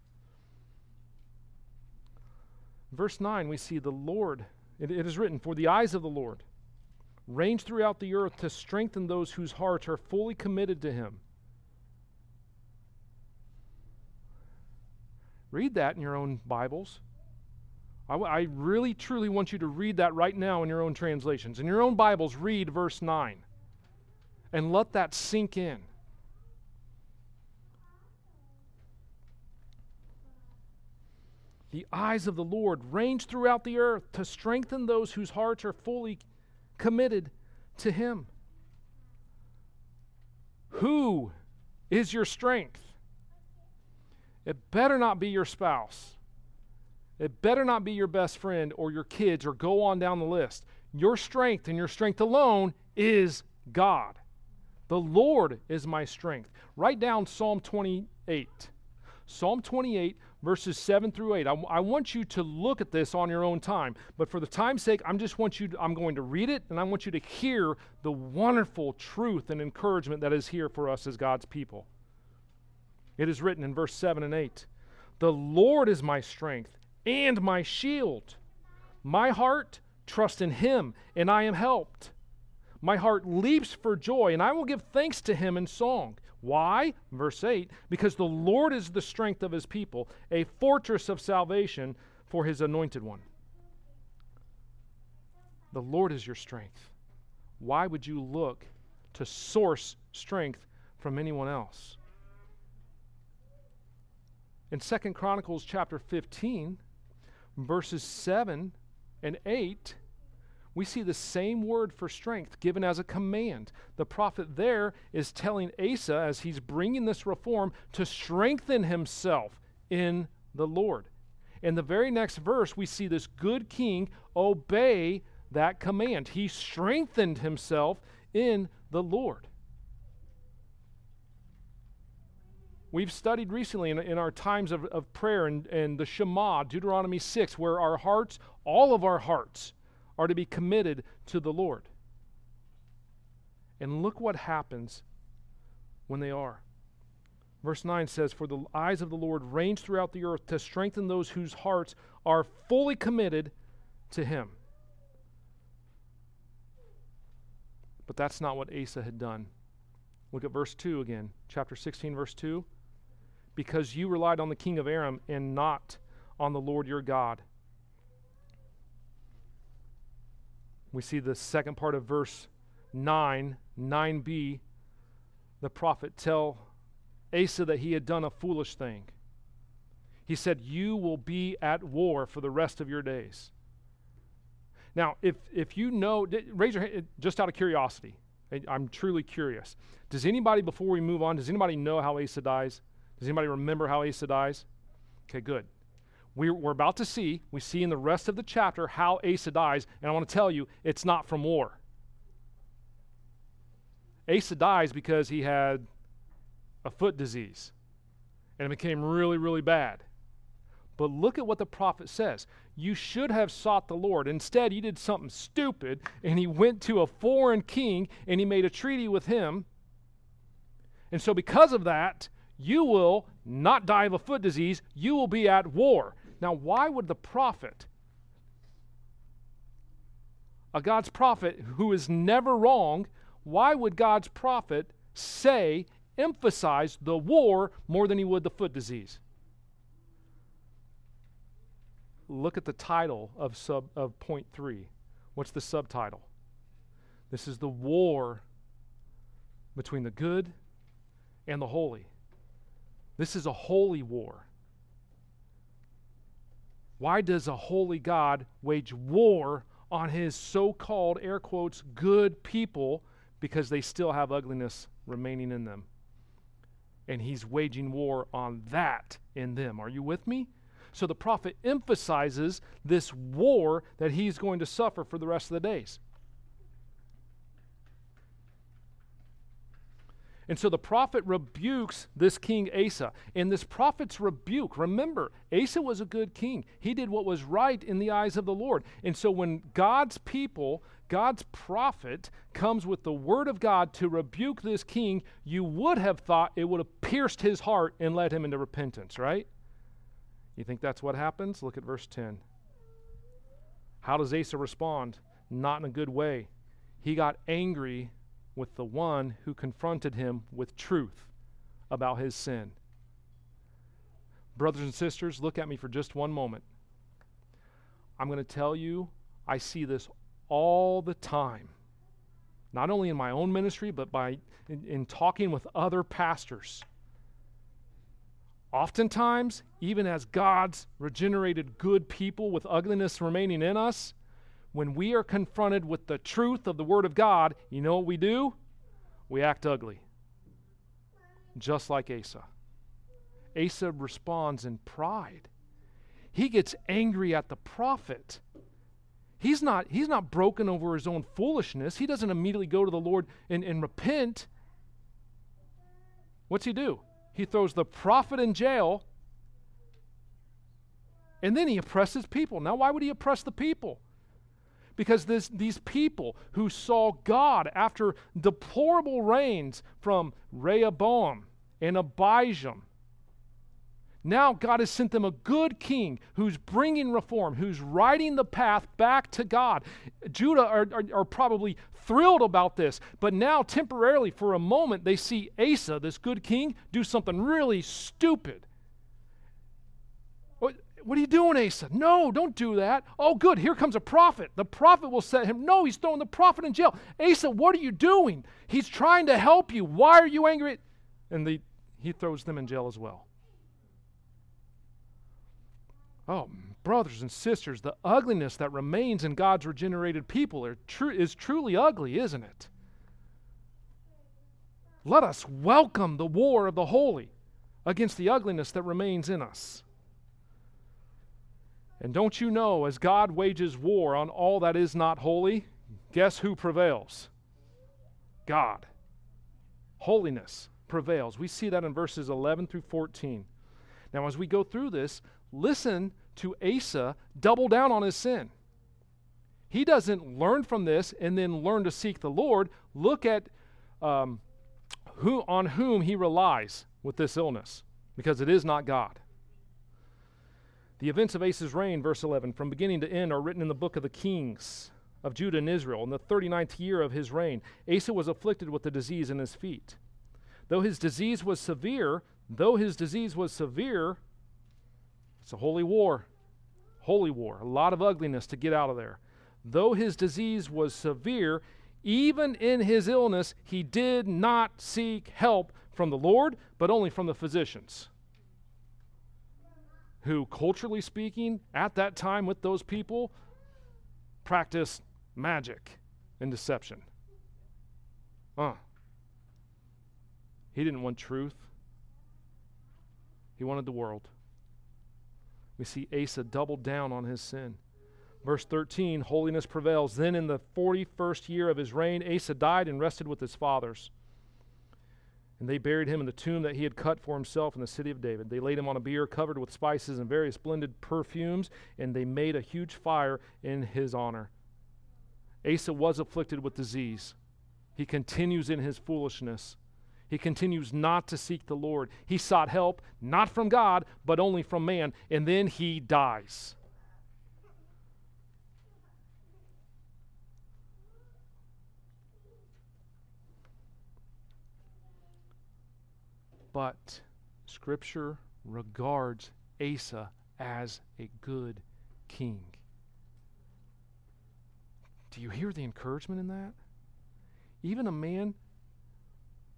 Verse nine, we see the Lord, it, it is written, "For the eyes of the Lord range throughout the earth to strengthen those whose hearts are fully committed to him." Read that in your own Bibles. I, w- I really, truly want you to read that right now in your own translations. In your own Bibles, read verse nine. And let that sink in. The eyes of the Lord range throughout the earth to strengthen those whose hearts are fully committed to him. Who is your strength? It better not be your spouse. It better not be your best friend or your kids, or go on down the list. Your strength and your strength alone is God. The Lord is my strength. Write down Psalm twenty-eight. Psalm twenty-eight, verses seven through eight. I, I want you to look at this on your own time. But for the time's sake, I'm just want you to, I'm going to read it, and I want you to hear the wonderful truth and encouragement that is here for us as God's people. It is written in verse seven and eight. "The Lord is my strength and my shield. My heart trusts in him, and I am helped. My heart leaps for joy, and I will give thanks to him in song." Why? Verse eight, "Because the Lord is the strength of his people, a fortress of salvation for his anointed one." The Lord is your strength. Why would you look to source strength from anyone else? In Second Chronicles chapter fifteen, verses seven and eight, we see the same word for strength given as a command. The prophet there is telling Asa, as he's bringing this reform, to strengthen himself in the Lord. In the very next verse, we see this good king obey that command. He strengthened himself in the Lord. We've studied recently in, in our times of, of prayer and, and the Shema, Deuteronomy six, where our hearts, all of our hearts, are to be committed to the Lord. And look what happens when they are. Verse nine says, "For the eyes of the Lord range throughout the earth to strengthen those whose hearts are fully committed to him." But that's not what Asa had done. Look at verse two again, chapter sixteen, verse two. "Because you relied on the king of Aram and not on the Lord your God." We see the second part of verse nine, nine b, the prophet tell Asa that he had done a foolish thing. He said, "You will be at war for the rest of your days." Now, if if you know, raise your hand, just out of curiosity. I'm truly curious. Does anybody, before we move on, does anybody know how Asa dies? Does anybody remember how Asa dies? Okay, good. We're, we're about to see, we see in the rest of the chapter how Asa dies, and I want to tell you, it's not from war. Asa dies because he had a foot disease, and it became really, really bad. But look at what the prophet says. You should have sought the Lord. Instead, you did something stupid, and he went to a foreign king, and he made a treaty with him. And so because of that, you will not die of a foot disease. You will be at war. Now, why would the prophet, a God's prophet who is never wrong, why would God's prophet say, emphasize the war more than he would the foot disease? Look at the title of sub of point three. What's the subtitle? This is the war between the good and the holy. This is a holy war. Why does a holy God wage war on his so-called, air quotes, good people? Because they still have ugliness remaining in them. And he's waging war on that in them. Are you with me? So the prophet emphasizes this war that he's going to suffer for the rest of the days. And so the prophet rebukes this king Asa. And this prophet's rebuke, remember, Asa was a good king. He did what was right in the eyes of the Lord. And so when God's people, God's prophet, comes with the word of God to rebuke this king, you would have thought it would have pierced his heart and led him into repentance, right? You think that's what happens? Look at verse ten. How does Asa respond? Not in a good way. He got angry with the one who confronted him with truth about his sin. Brothers and sisters, look at me for just one moment. I'm going to tell you, I see this all the time. Not only in my own ministry, but by in, in talking with other pastors. Oftentimes, even as God's regenerated good people with ugliness remaining in us, when we are confronted with the truth of the Word of God, you know what we do? We act ugly. Just like Asa. Asa responds in pride. He gets angry at the prophet. He's not, he's not broken over his own foolishness. He doesn't immediately go to the Lord and, and repent. What's he do? He throws the prophet in jail, and then he oppresses people. Now, why would he oppress the people? Because this, these people who saw God after deplorable reigns from Rehoboam and Abijam, now God has sent them a good king who's bringing reform, who's riding the path back to God. Judah are, are, are probably thrilled about this, but now temporarily for a moment they see Asa, this good king, do something really stupid. What, what are you doing, Asa? No, don't do that. Oh, good, here comes a prophet. The prophet will set him. No, he's throwing the prophet in jail. Asa, what are you doing? He's trying to help you. Why are you angry? And the, he throws them in jail as well. Oh, brothers and sisters, the ugliness that remains in God's regenerated people are tru- is truly ugly, isn't it? Let us welcome the war of the holy against the ugliness that remains in us. And don't you know, as God wages war on all that is not holy, guess who prevails? God. Holiness prevails. We see that in verses eleven through fourteen. Now, as we go through this, listen to Asa double down on his sin. He doesn't learn from this and then learn to seek the Lord. Look at um, who on whom he relies with this illness, because it is not God. The events of Asa's reign, verse eleven, from beginning to end are written in the book of the kings of Judah and Israel. In the thirty-ninth year of his reign, Asa was afflicted with a disease in his feet. Though his disease was severe, though his disease was severe, it's a holy war. Holy war. A lot of ugliness to get out of there. Though his disease was severe, even in his illness, he did not seek help from the Lord, but only from the physicians, who, culturally speaking, at that time with those people, practiced magic and deception. Uh. He didn't want truth. He wanted the world. We see Asa doubled down on his sin. Verse thirteen, holiness prevails. Then in the forty-first year of his reign, Asa died and rested with his fathers. And they buried him in the tomb that he had cut for himself in the city of David. They laid him on a bier covered with spices and various splendid perfumes, and they made a huge fire in his honor. Asa was afflicted with disease. He continues in his foolishness. He continues not to seek the Lord. He sought help, not from God, but only from man, and then he dies. But Scripture regards Asa as a good king. Do you hear the encouragement in that? Even a man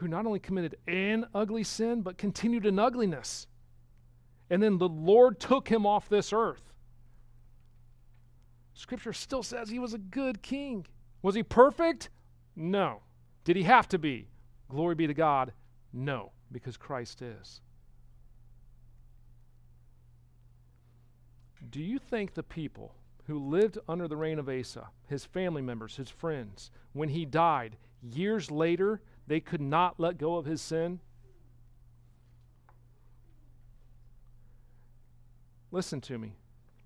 who not only committed an ugly sin, but continued in ugliness. And then the Lord took him off this earth. Scripture still says he was a good king. Was he perfect? No. Did he have to be? Glory be to God. No, because Christ is. Do you think the people who lived under the reign of Asa, his family members, his friends, when he died, years later, they could not let go of his sin? Listen to me.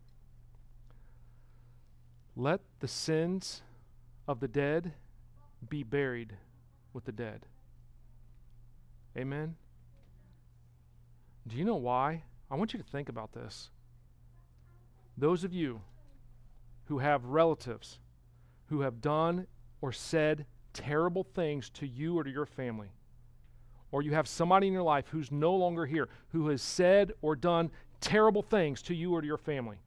Let the sins of the dead be buried with the dead. Amen? Do you know why? I want you to think about this. Those of you who have relatives who have done or said terrible things to you or to your family, or you have somebody in your life who's no longer here who has said or done terrible things to you or to your family,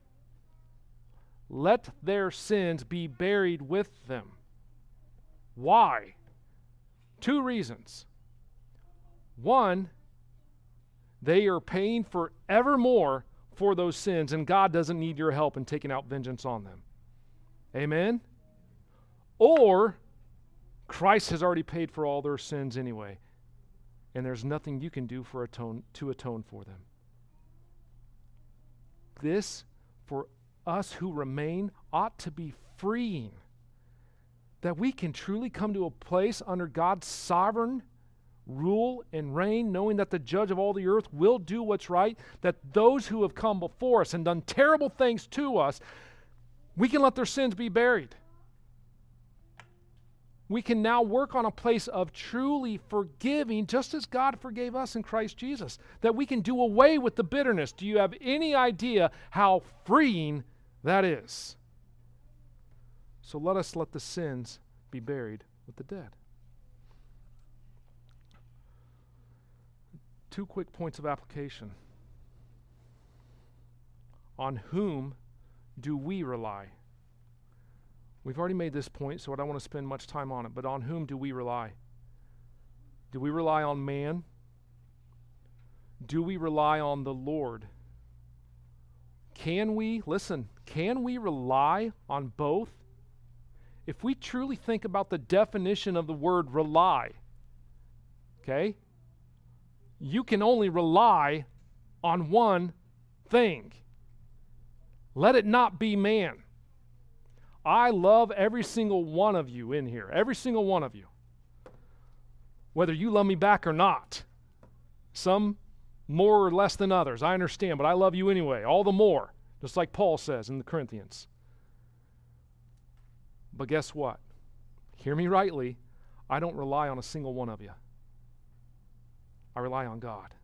let their sins be buried with them. Why? Two reasons. One, they are paying forevermore for those sins, and God doesn't need your help in taking out vengeance on them. Amen? Or Christ has already paid for all their sins anyway, and there's nothing you can do for atone to atone for them. This, for us who remain, ought to be freeing, that we can truly come to a place under God's sovereign rule and reign, knowing that the judge of all the earth will do what's right, that those who have come before us and done terrible things to us, we can let their sins be buried. We can now work on a place of truly forgiving, just as God forgave us in Christ Jesus, that we can do away with the bitterness. Do you have any idea how freeing that is? So let us let the sins be buried with the dead. Two quick points of application. On whom do we rely? We've already made this point, so I don't want to spend much time on it, but on whom do we rely? Do we rely on man? Do we rely on the Lord? Can we, listen, can we rely on both? If we truly think about the definition of the word rely, okay, you can only rely on one thing. Let it not be man. I love every single one of you in here, every single one of you, whether you love me back or not. Some more or less than others, I understand, but I love you anyway, all the more, just like Paul says in the Corinthians. But guess what? Hear me rightly, I don't rely on a single one of you. I rely on God.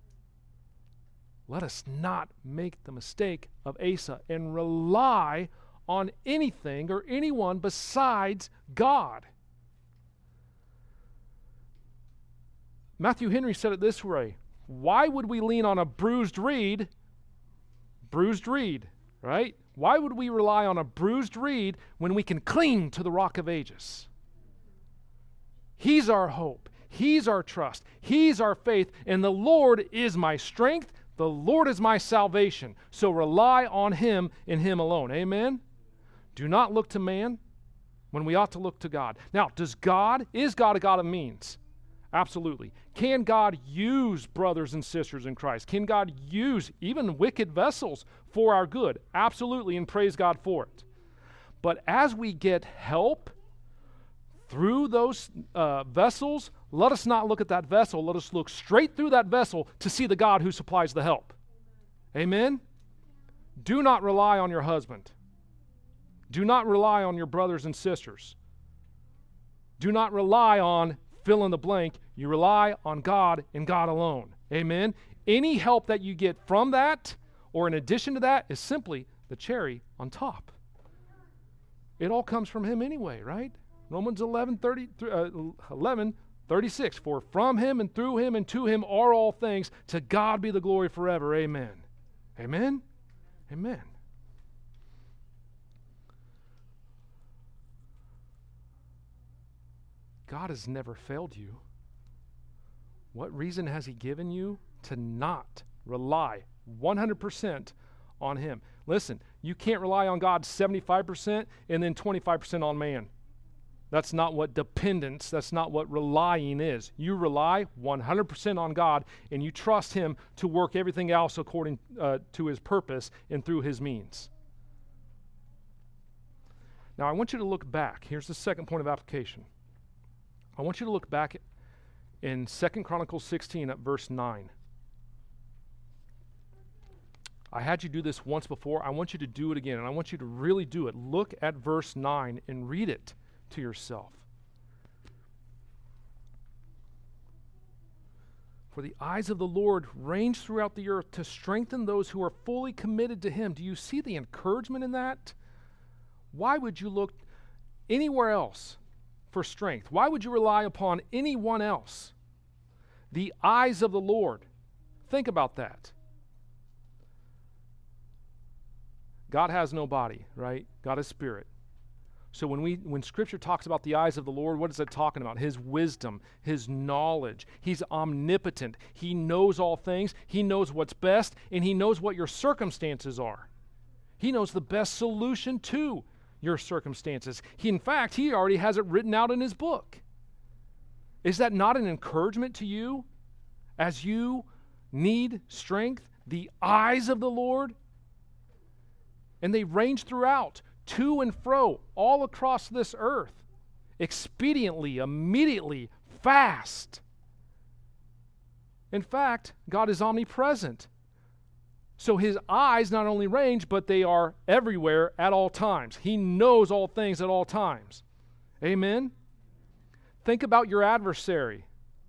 Let us not make the mistake of Asa and rely on anything or anyone besides God. Matthew Henry said it this way: why would we lean on a bruised reed? Bruised reed, right? Why would we rely on a bruised reed when we can cling to the Rock of Ages? He's our hope. He's our trust. He's our faith. And the Lord is my strength. The Lord is my salvation. So rely on Him and Him alone. Amen? Do not look to man when we ought to look to God. Now, does God, is God a God of means? Absolutely. Can God use brothers and sisters in Christ? Can God use even wicked vessels for our good? Absolutely, and praise God for it. But as we get help through those uh, vessels, let us not look at that vessel. Let us look straight through that vessel to see the God who supplies the help. Amen? Do not rely on your husband. Do not rely on your brothers and sisters. Do not rely on fill in the blank. You rely on God and God alone. Amen? Any help that you get from that or in addition to that is simply the cherry on top. It all comes from Him anyway, right? Romans eleven, thirty, uh, eleven, thirty-six. For from Him and through Him and to Him are all things. To God be the glory forever. Amen. Amen? Amen. God has never failed you. What reason has he given you to not rely one hundred percent on him? Listen, you can't rely on God seventy-five percent and then twenty-five percent on man. That's not what dependence, that's not what relying is. You rely one hundred percent on God, and you trust him to work everything else according uh, to his purpose and through his means. Now, I want you to look back. Here's the second point of application. I want you to look back in Second Chronicles sixteen at verse nine. I had you do this once before. I want you to do it again, and I want you to really do it. Look at verse nine and read it to yourself. For the eyes of the Lord range throughout the earth to strengthen those who are fully committed to him. Do you see the encouragement in that? Why would you look anywhere else for strength? Why would you rely upon anyone else? The eyes of the Lord. Think about that. God has no body, right? God is spirit. So when we when Scripture talks about the eyes of the Lord, what is it talking about? His wisdom, his knowledge. He's omnipotent. He knows all things. He knows what's best, and he knows what your circumstances are. He knows the best solution to your circumstances. He, in fact, he already has it written out in his book. Is that not an encouragement to you as you need strength? The eyes of the Lord? And they range throughout, to and fro, all across this earth, expediently, immediately, fast. In fact, God is omnipresent. So his eyes not only range, but they are everywhere at all times. He knows all things at all times. Amen? Think about your adversary,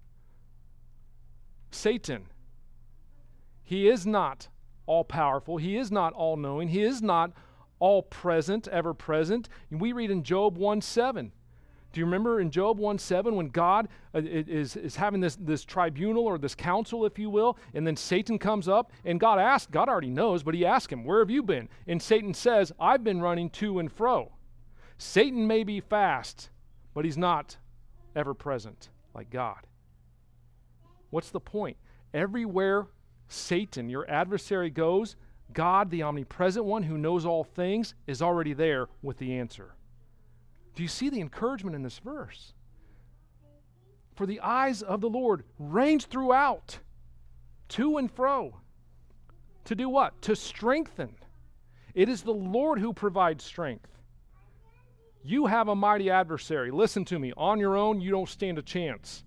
Satan. He is not all-powerful. He is not all-knowing. He is not all-present, ever-present. We read in Job one seven. Do you remember in Job one seven when God uh, is, is having this, this tribunal or this council, if you will, and then Satan comes up, and God asks, God already knows, but he asks him, where have you been? And Satan says, I've been running to and fro. Satan may be fast, but he's not ever-present like God. What's the point? Everywhere Satan, your adversary, goes, God, the omnipresent one who knows all things, is already there with the answer. Do you see the encouragement in this verse? For the eyes of the Lord range throughout, to and fro. To do what? To strengthen. It is the Lord who provides strength. You have a mighty adversary. Listen to me. On your own, you don't stand a chance.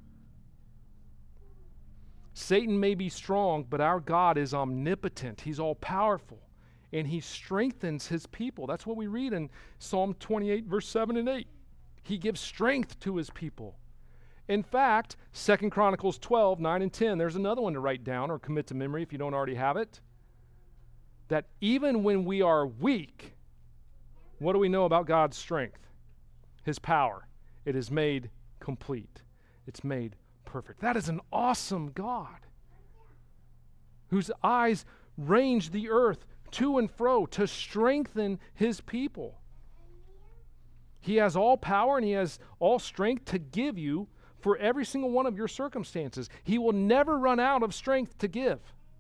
Satan may be strong, but our God is omnipotent. He's all-powerful, and he strengthens his people. That's what we read in Psalm twenty-eight, verse seven and eight. He gives strength to his people. In fact, Second Chronicles twelve, nine and ten, there's another one to write down or commit to memory if you don't already have it, that even when we are weak, what do we know about God's strength? His power. It is made complete. It's made perfect. That is an awesome God whose eyes range the earth to and fro to strengthen his people. He has all power and he has all strength to give you for every single one of your circumstances. He will never run out of strength to give.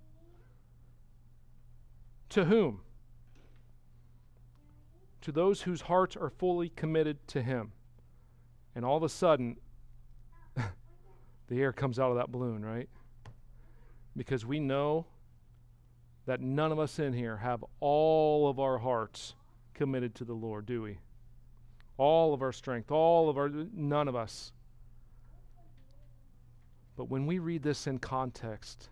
To whom? To those whose hearts are fully committed to him. And all of a sudden, the air comes out of that balloon, right? Because we know that none of us in here have all of our hearts committed to the Lord, do we? All of our strength, all of our, none of us. But when we read this in context,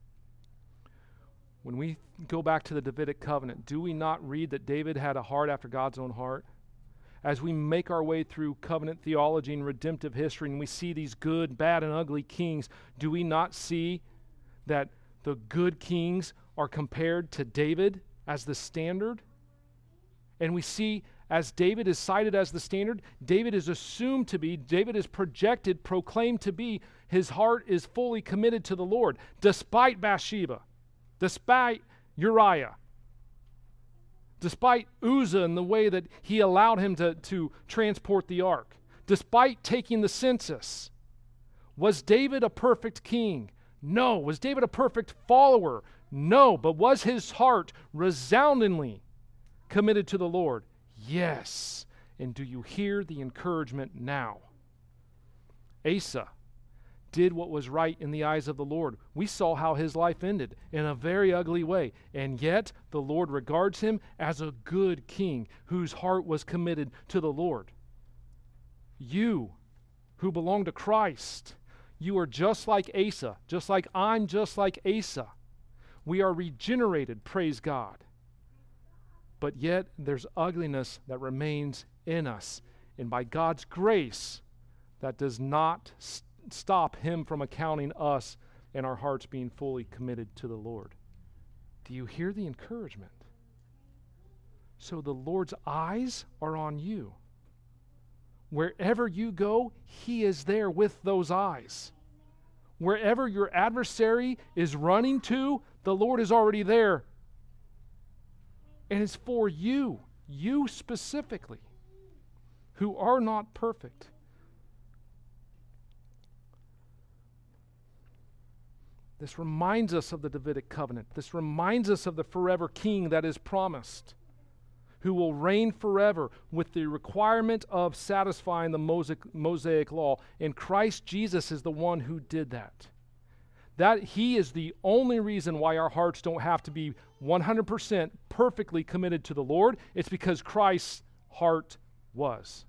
when we go back to the Davidic covenant, do we not read that David had a heart after God's own heart? As we make our way through covenant theology and redemptive history and we see these good, bad, and ugly kings, do we not see that the good kings are compared to David as the standard? And we see as David is cited as the standard, David is assumed to be, David is projected, proclaimed to be, his heart is fully committed to the Lord, despite Bathsheba, despite Uriah, despite Uzzah and the way that he allowed him to, to transport the ark, despite taking the census. Was David a perfect king? No. Was David a perfect follower? No. But was his heart resoundingly committed to the Lord? Yes. And do you hear the encouragement now? Asa did what was right in the eyes of the Lord. We saw how his life ended in a very ugly way. And yet the Lord regards him as a good king whose heart was committed to the Lord. You who belong to Christ, you are just like Asa, just like I'm just like Asa. We are regenerated, praise God. But yet there's ugliness that remains in us. And by God's grace, that does not st- stop him from accounting us and our hearts being fully committed to the Lord. Do you hear the encouragement? So the Lord's eyes are on you. Wherever you go, he is there with those eyes. Wherever your adversary is running to, the Lord is already there. And it's for you, you specifically, who are not perfect. This reminds us of the Davidic covenant. This reminds us of the forever king that is promised, who will reign forever with the requirement of satisfying the Mosaic, Mosaic law. And Christ Jesus is the one who did that. That he is the only reason why our hearts don't have to be one hundred percent perfectly committed to the Lord. It's because Christ's heart was.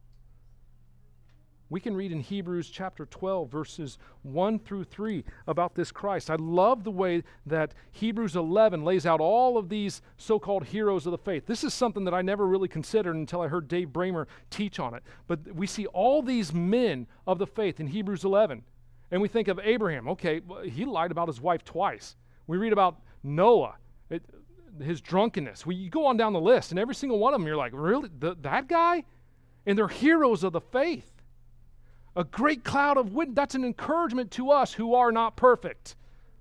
We can read in Hebrews chapter twelve, verses one through three about this Christ. I love the way that Hebrews eleven lays out all of these so-called heroes of the faith. This is something that I never really considered until I heard Dave Bramer teach on it. But we see all these men of the faith in Hebrews eleven. And we think of Abraham. Okay, he lied about his wife twice. We read about Noah, it, his drunkenness. We, you go on down the list, and every single one of them, you're like, really? Th- that guy? And they're heroes of the faith. A great cloud of wind. That's an encouragement to us who are not perfect.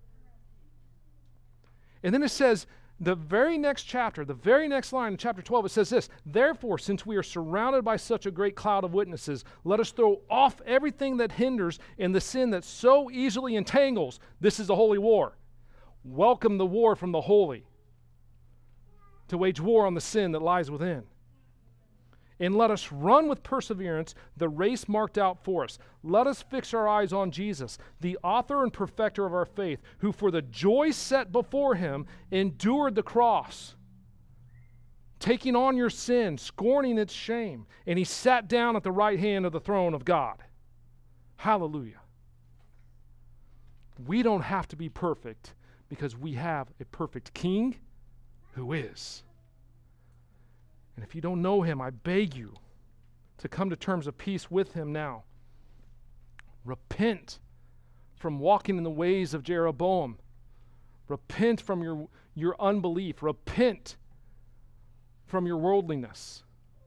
And then it says, the very next chapter, the very next line in chapter twelve, it says this: therefore, since we are surrounded by such a great cloud of witnesses, let us throw off everything that hinders and the sin that so easily entangles. This is a holy war. Welcome the war from the holy to wage war on the sin that lies within. And let us run with perseverance the race marked out for us. Let us fix our eyes on Jesus, the author and perfecter of our faith, who for the joy set before him endured the cross, taking on your sin, scorning its shame, and he sat down at the right hand of the throne of God. Hallelujah. We don't have to be perfect because we have a perfect King who is. And if you don't know him, I beg you to come to terms of peace with him now. Repent from walking in the ways of Jeroboam. Repent from your, your unbelief. Repent from your worldliness.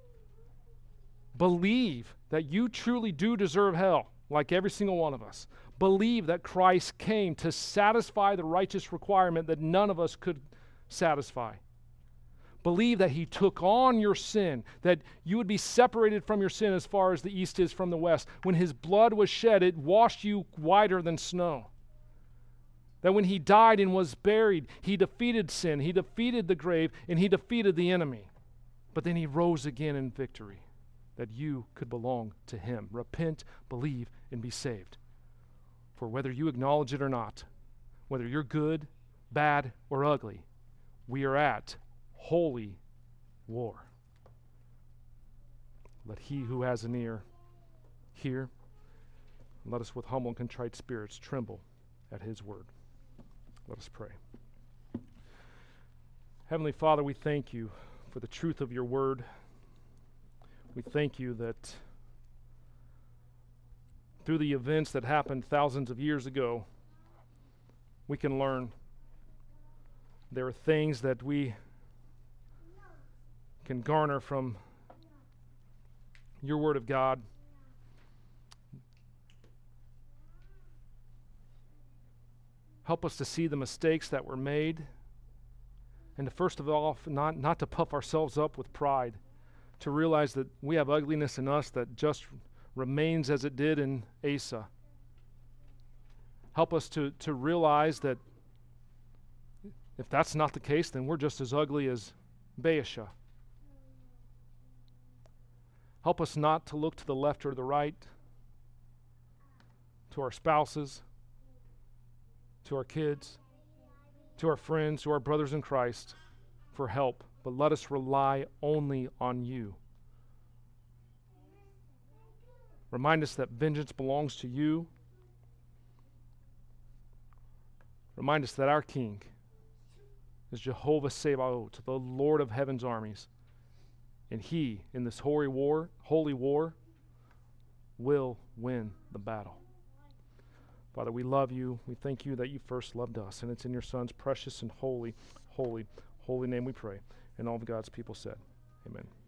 Believe that you truly do deserve hell, like every single one of us. Believe that Christ came to satisfy the righteous requirement that none of us could satisfy. Believe that he took on your sin, that you would be separated from your sin as far as the east is from the west. When his blood was shed, it washed you whiter than snow. That when he died and was buried, he defeated sin, he defeated the grave, and he defeated the enemy. But then he rose again in victory, that you could belong to him. Repent, believe, and be saved. For whether you acknowledge it or not, whether you're good, bad, or ugly, we are at holy war. Let he who has an ear hear. Let us with humble and contrite spirits tremble at his word. Let us pray. Heavenly Father, we thank you for the truth of your word. We thank you that through the events that happened thousands of years ago, we can learn. There are things that we can garner from your word of God. Help us to see the mistakes that were made, and to first of all, not, not to puff ourselves up with pride, to realize that we have ugliness in us that just remains as it did in Asa. Help us to, to realize that if that's not the case, then we're just as ugly as Baasha. Help us not to look to the left or the right, to our spouses, to our kids, to our friends, to our brothers in Christ for help, but let us rely only on you. Remind us that vengeance belongs to you. Remind us that our King is Jehovah Sabaoth, the Lord of heaven's armies. And he, in this holy war, holy war, will win the battle. Father, we love you. We thank you that you first loved us. And it's in your Son's precious and holy, holy, holy name we pray. And all of God's people said, amen.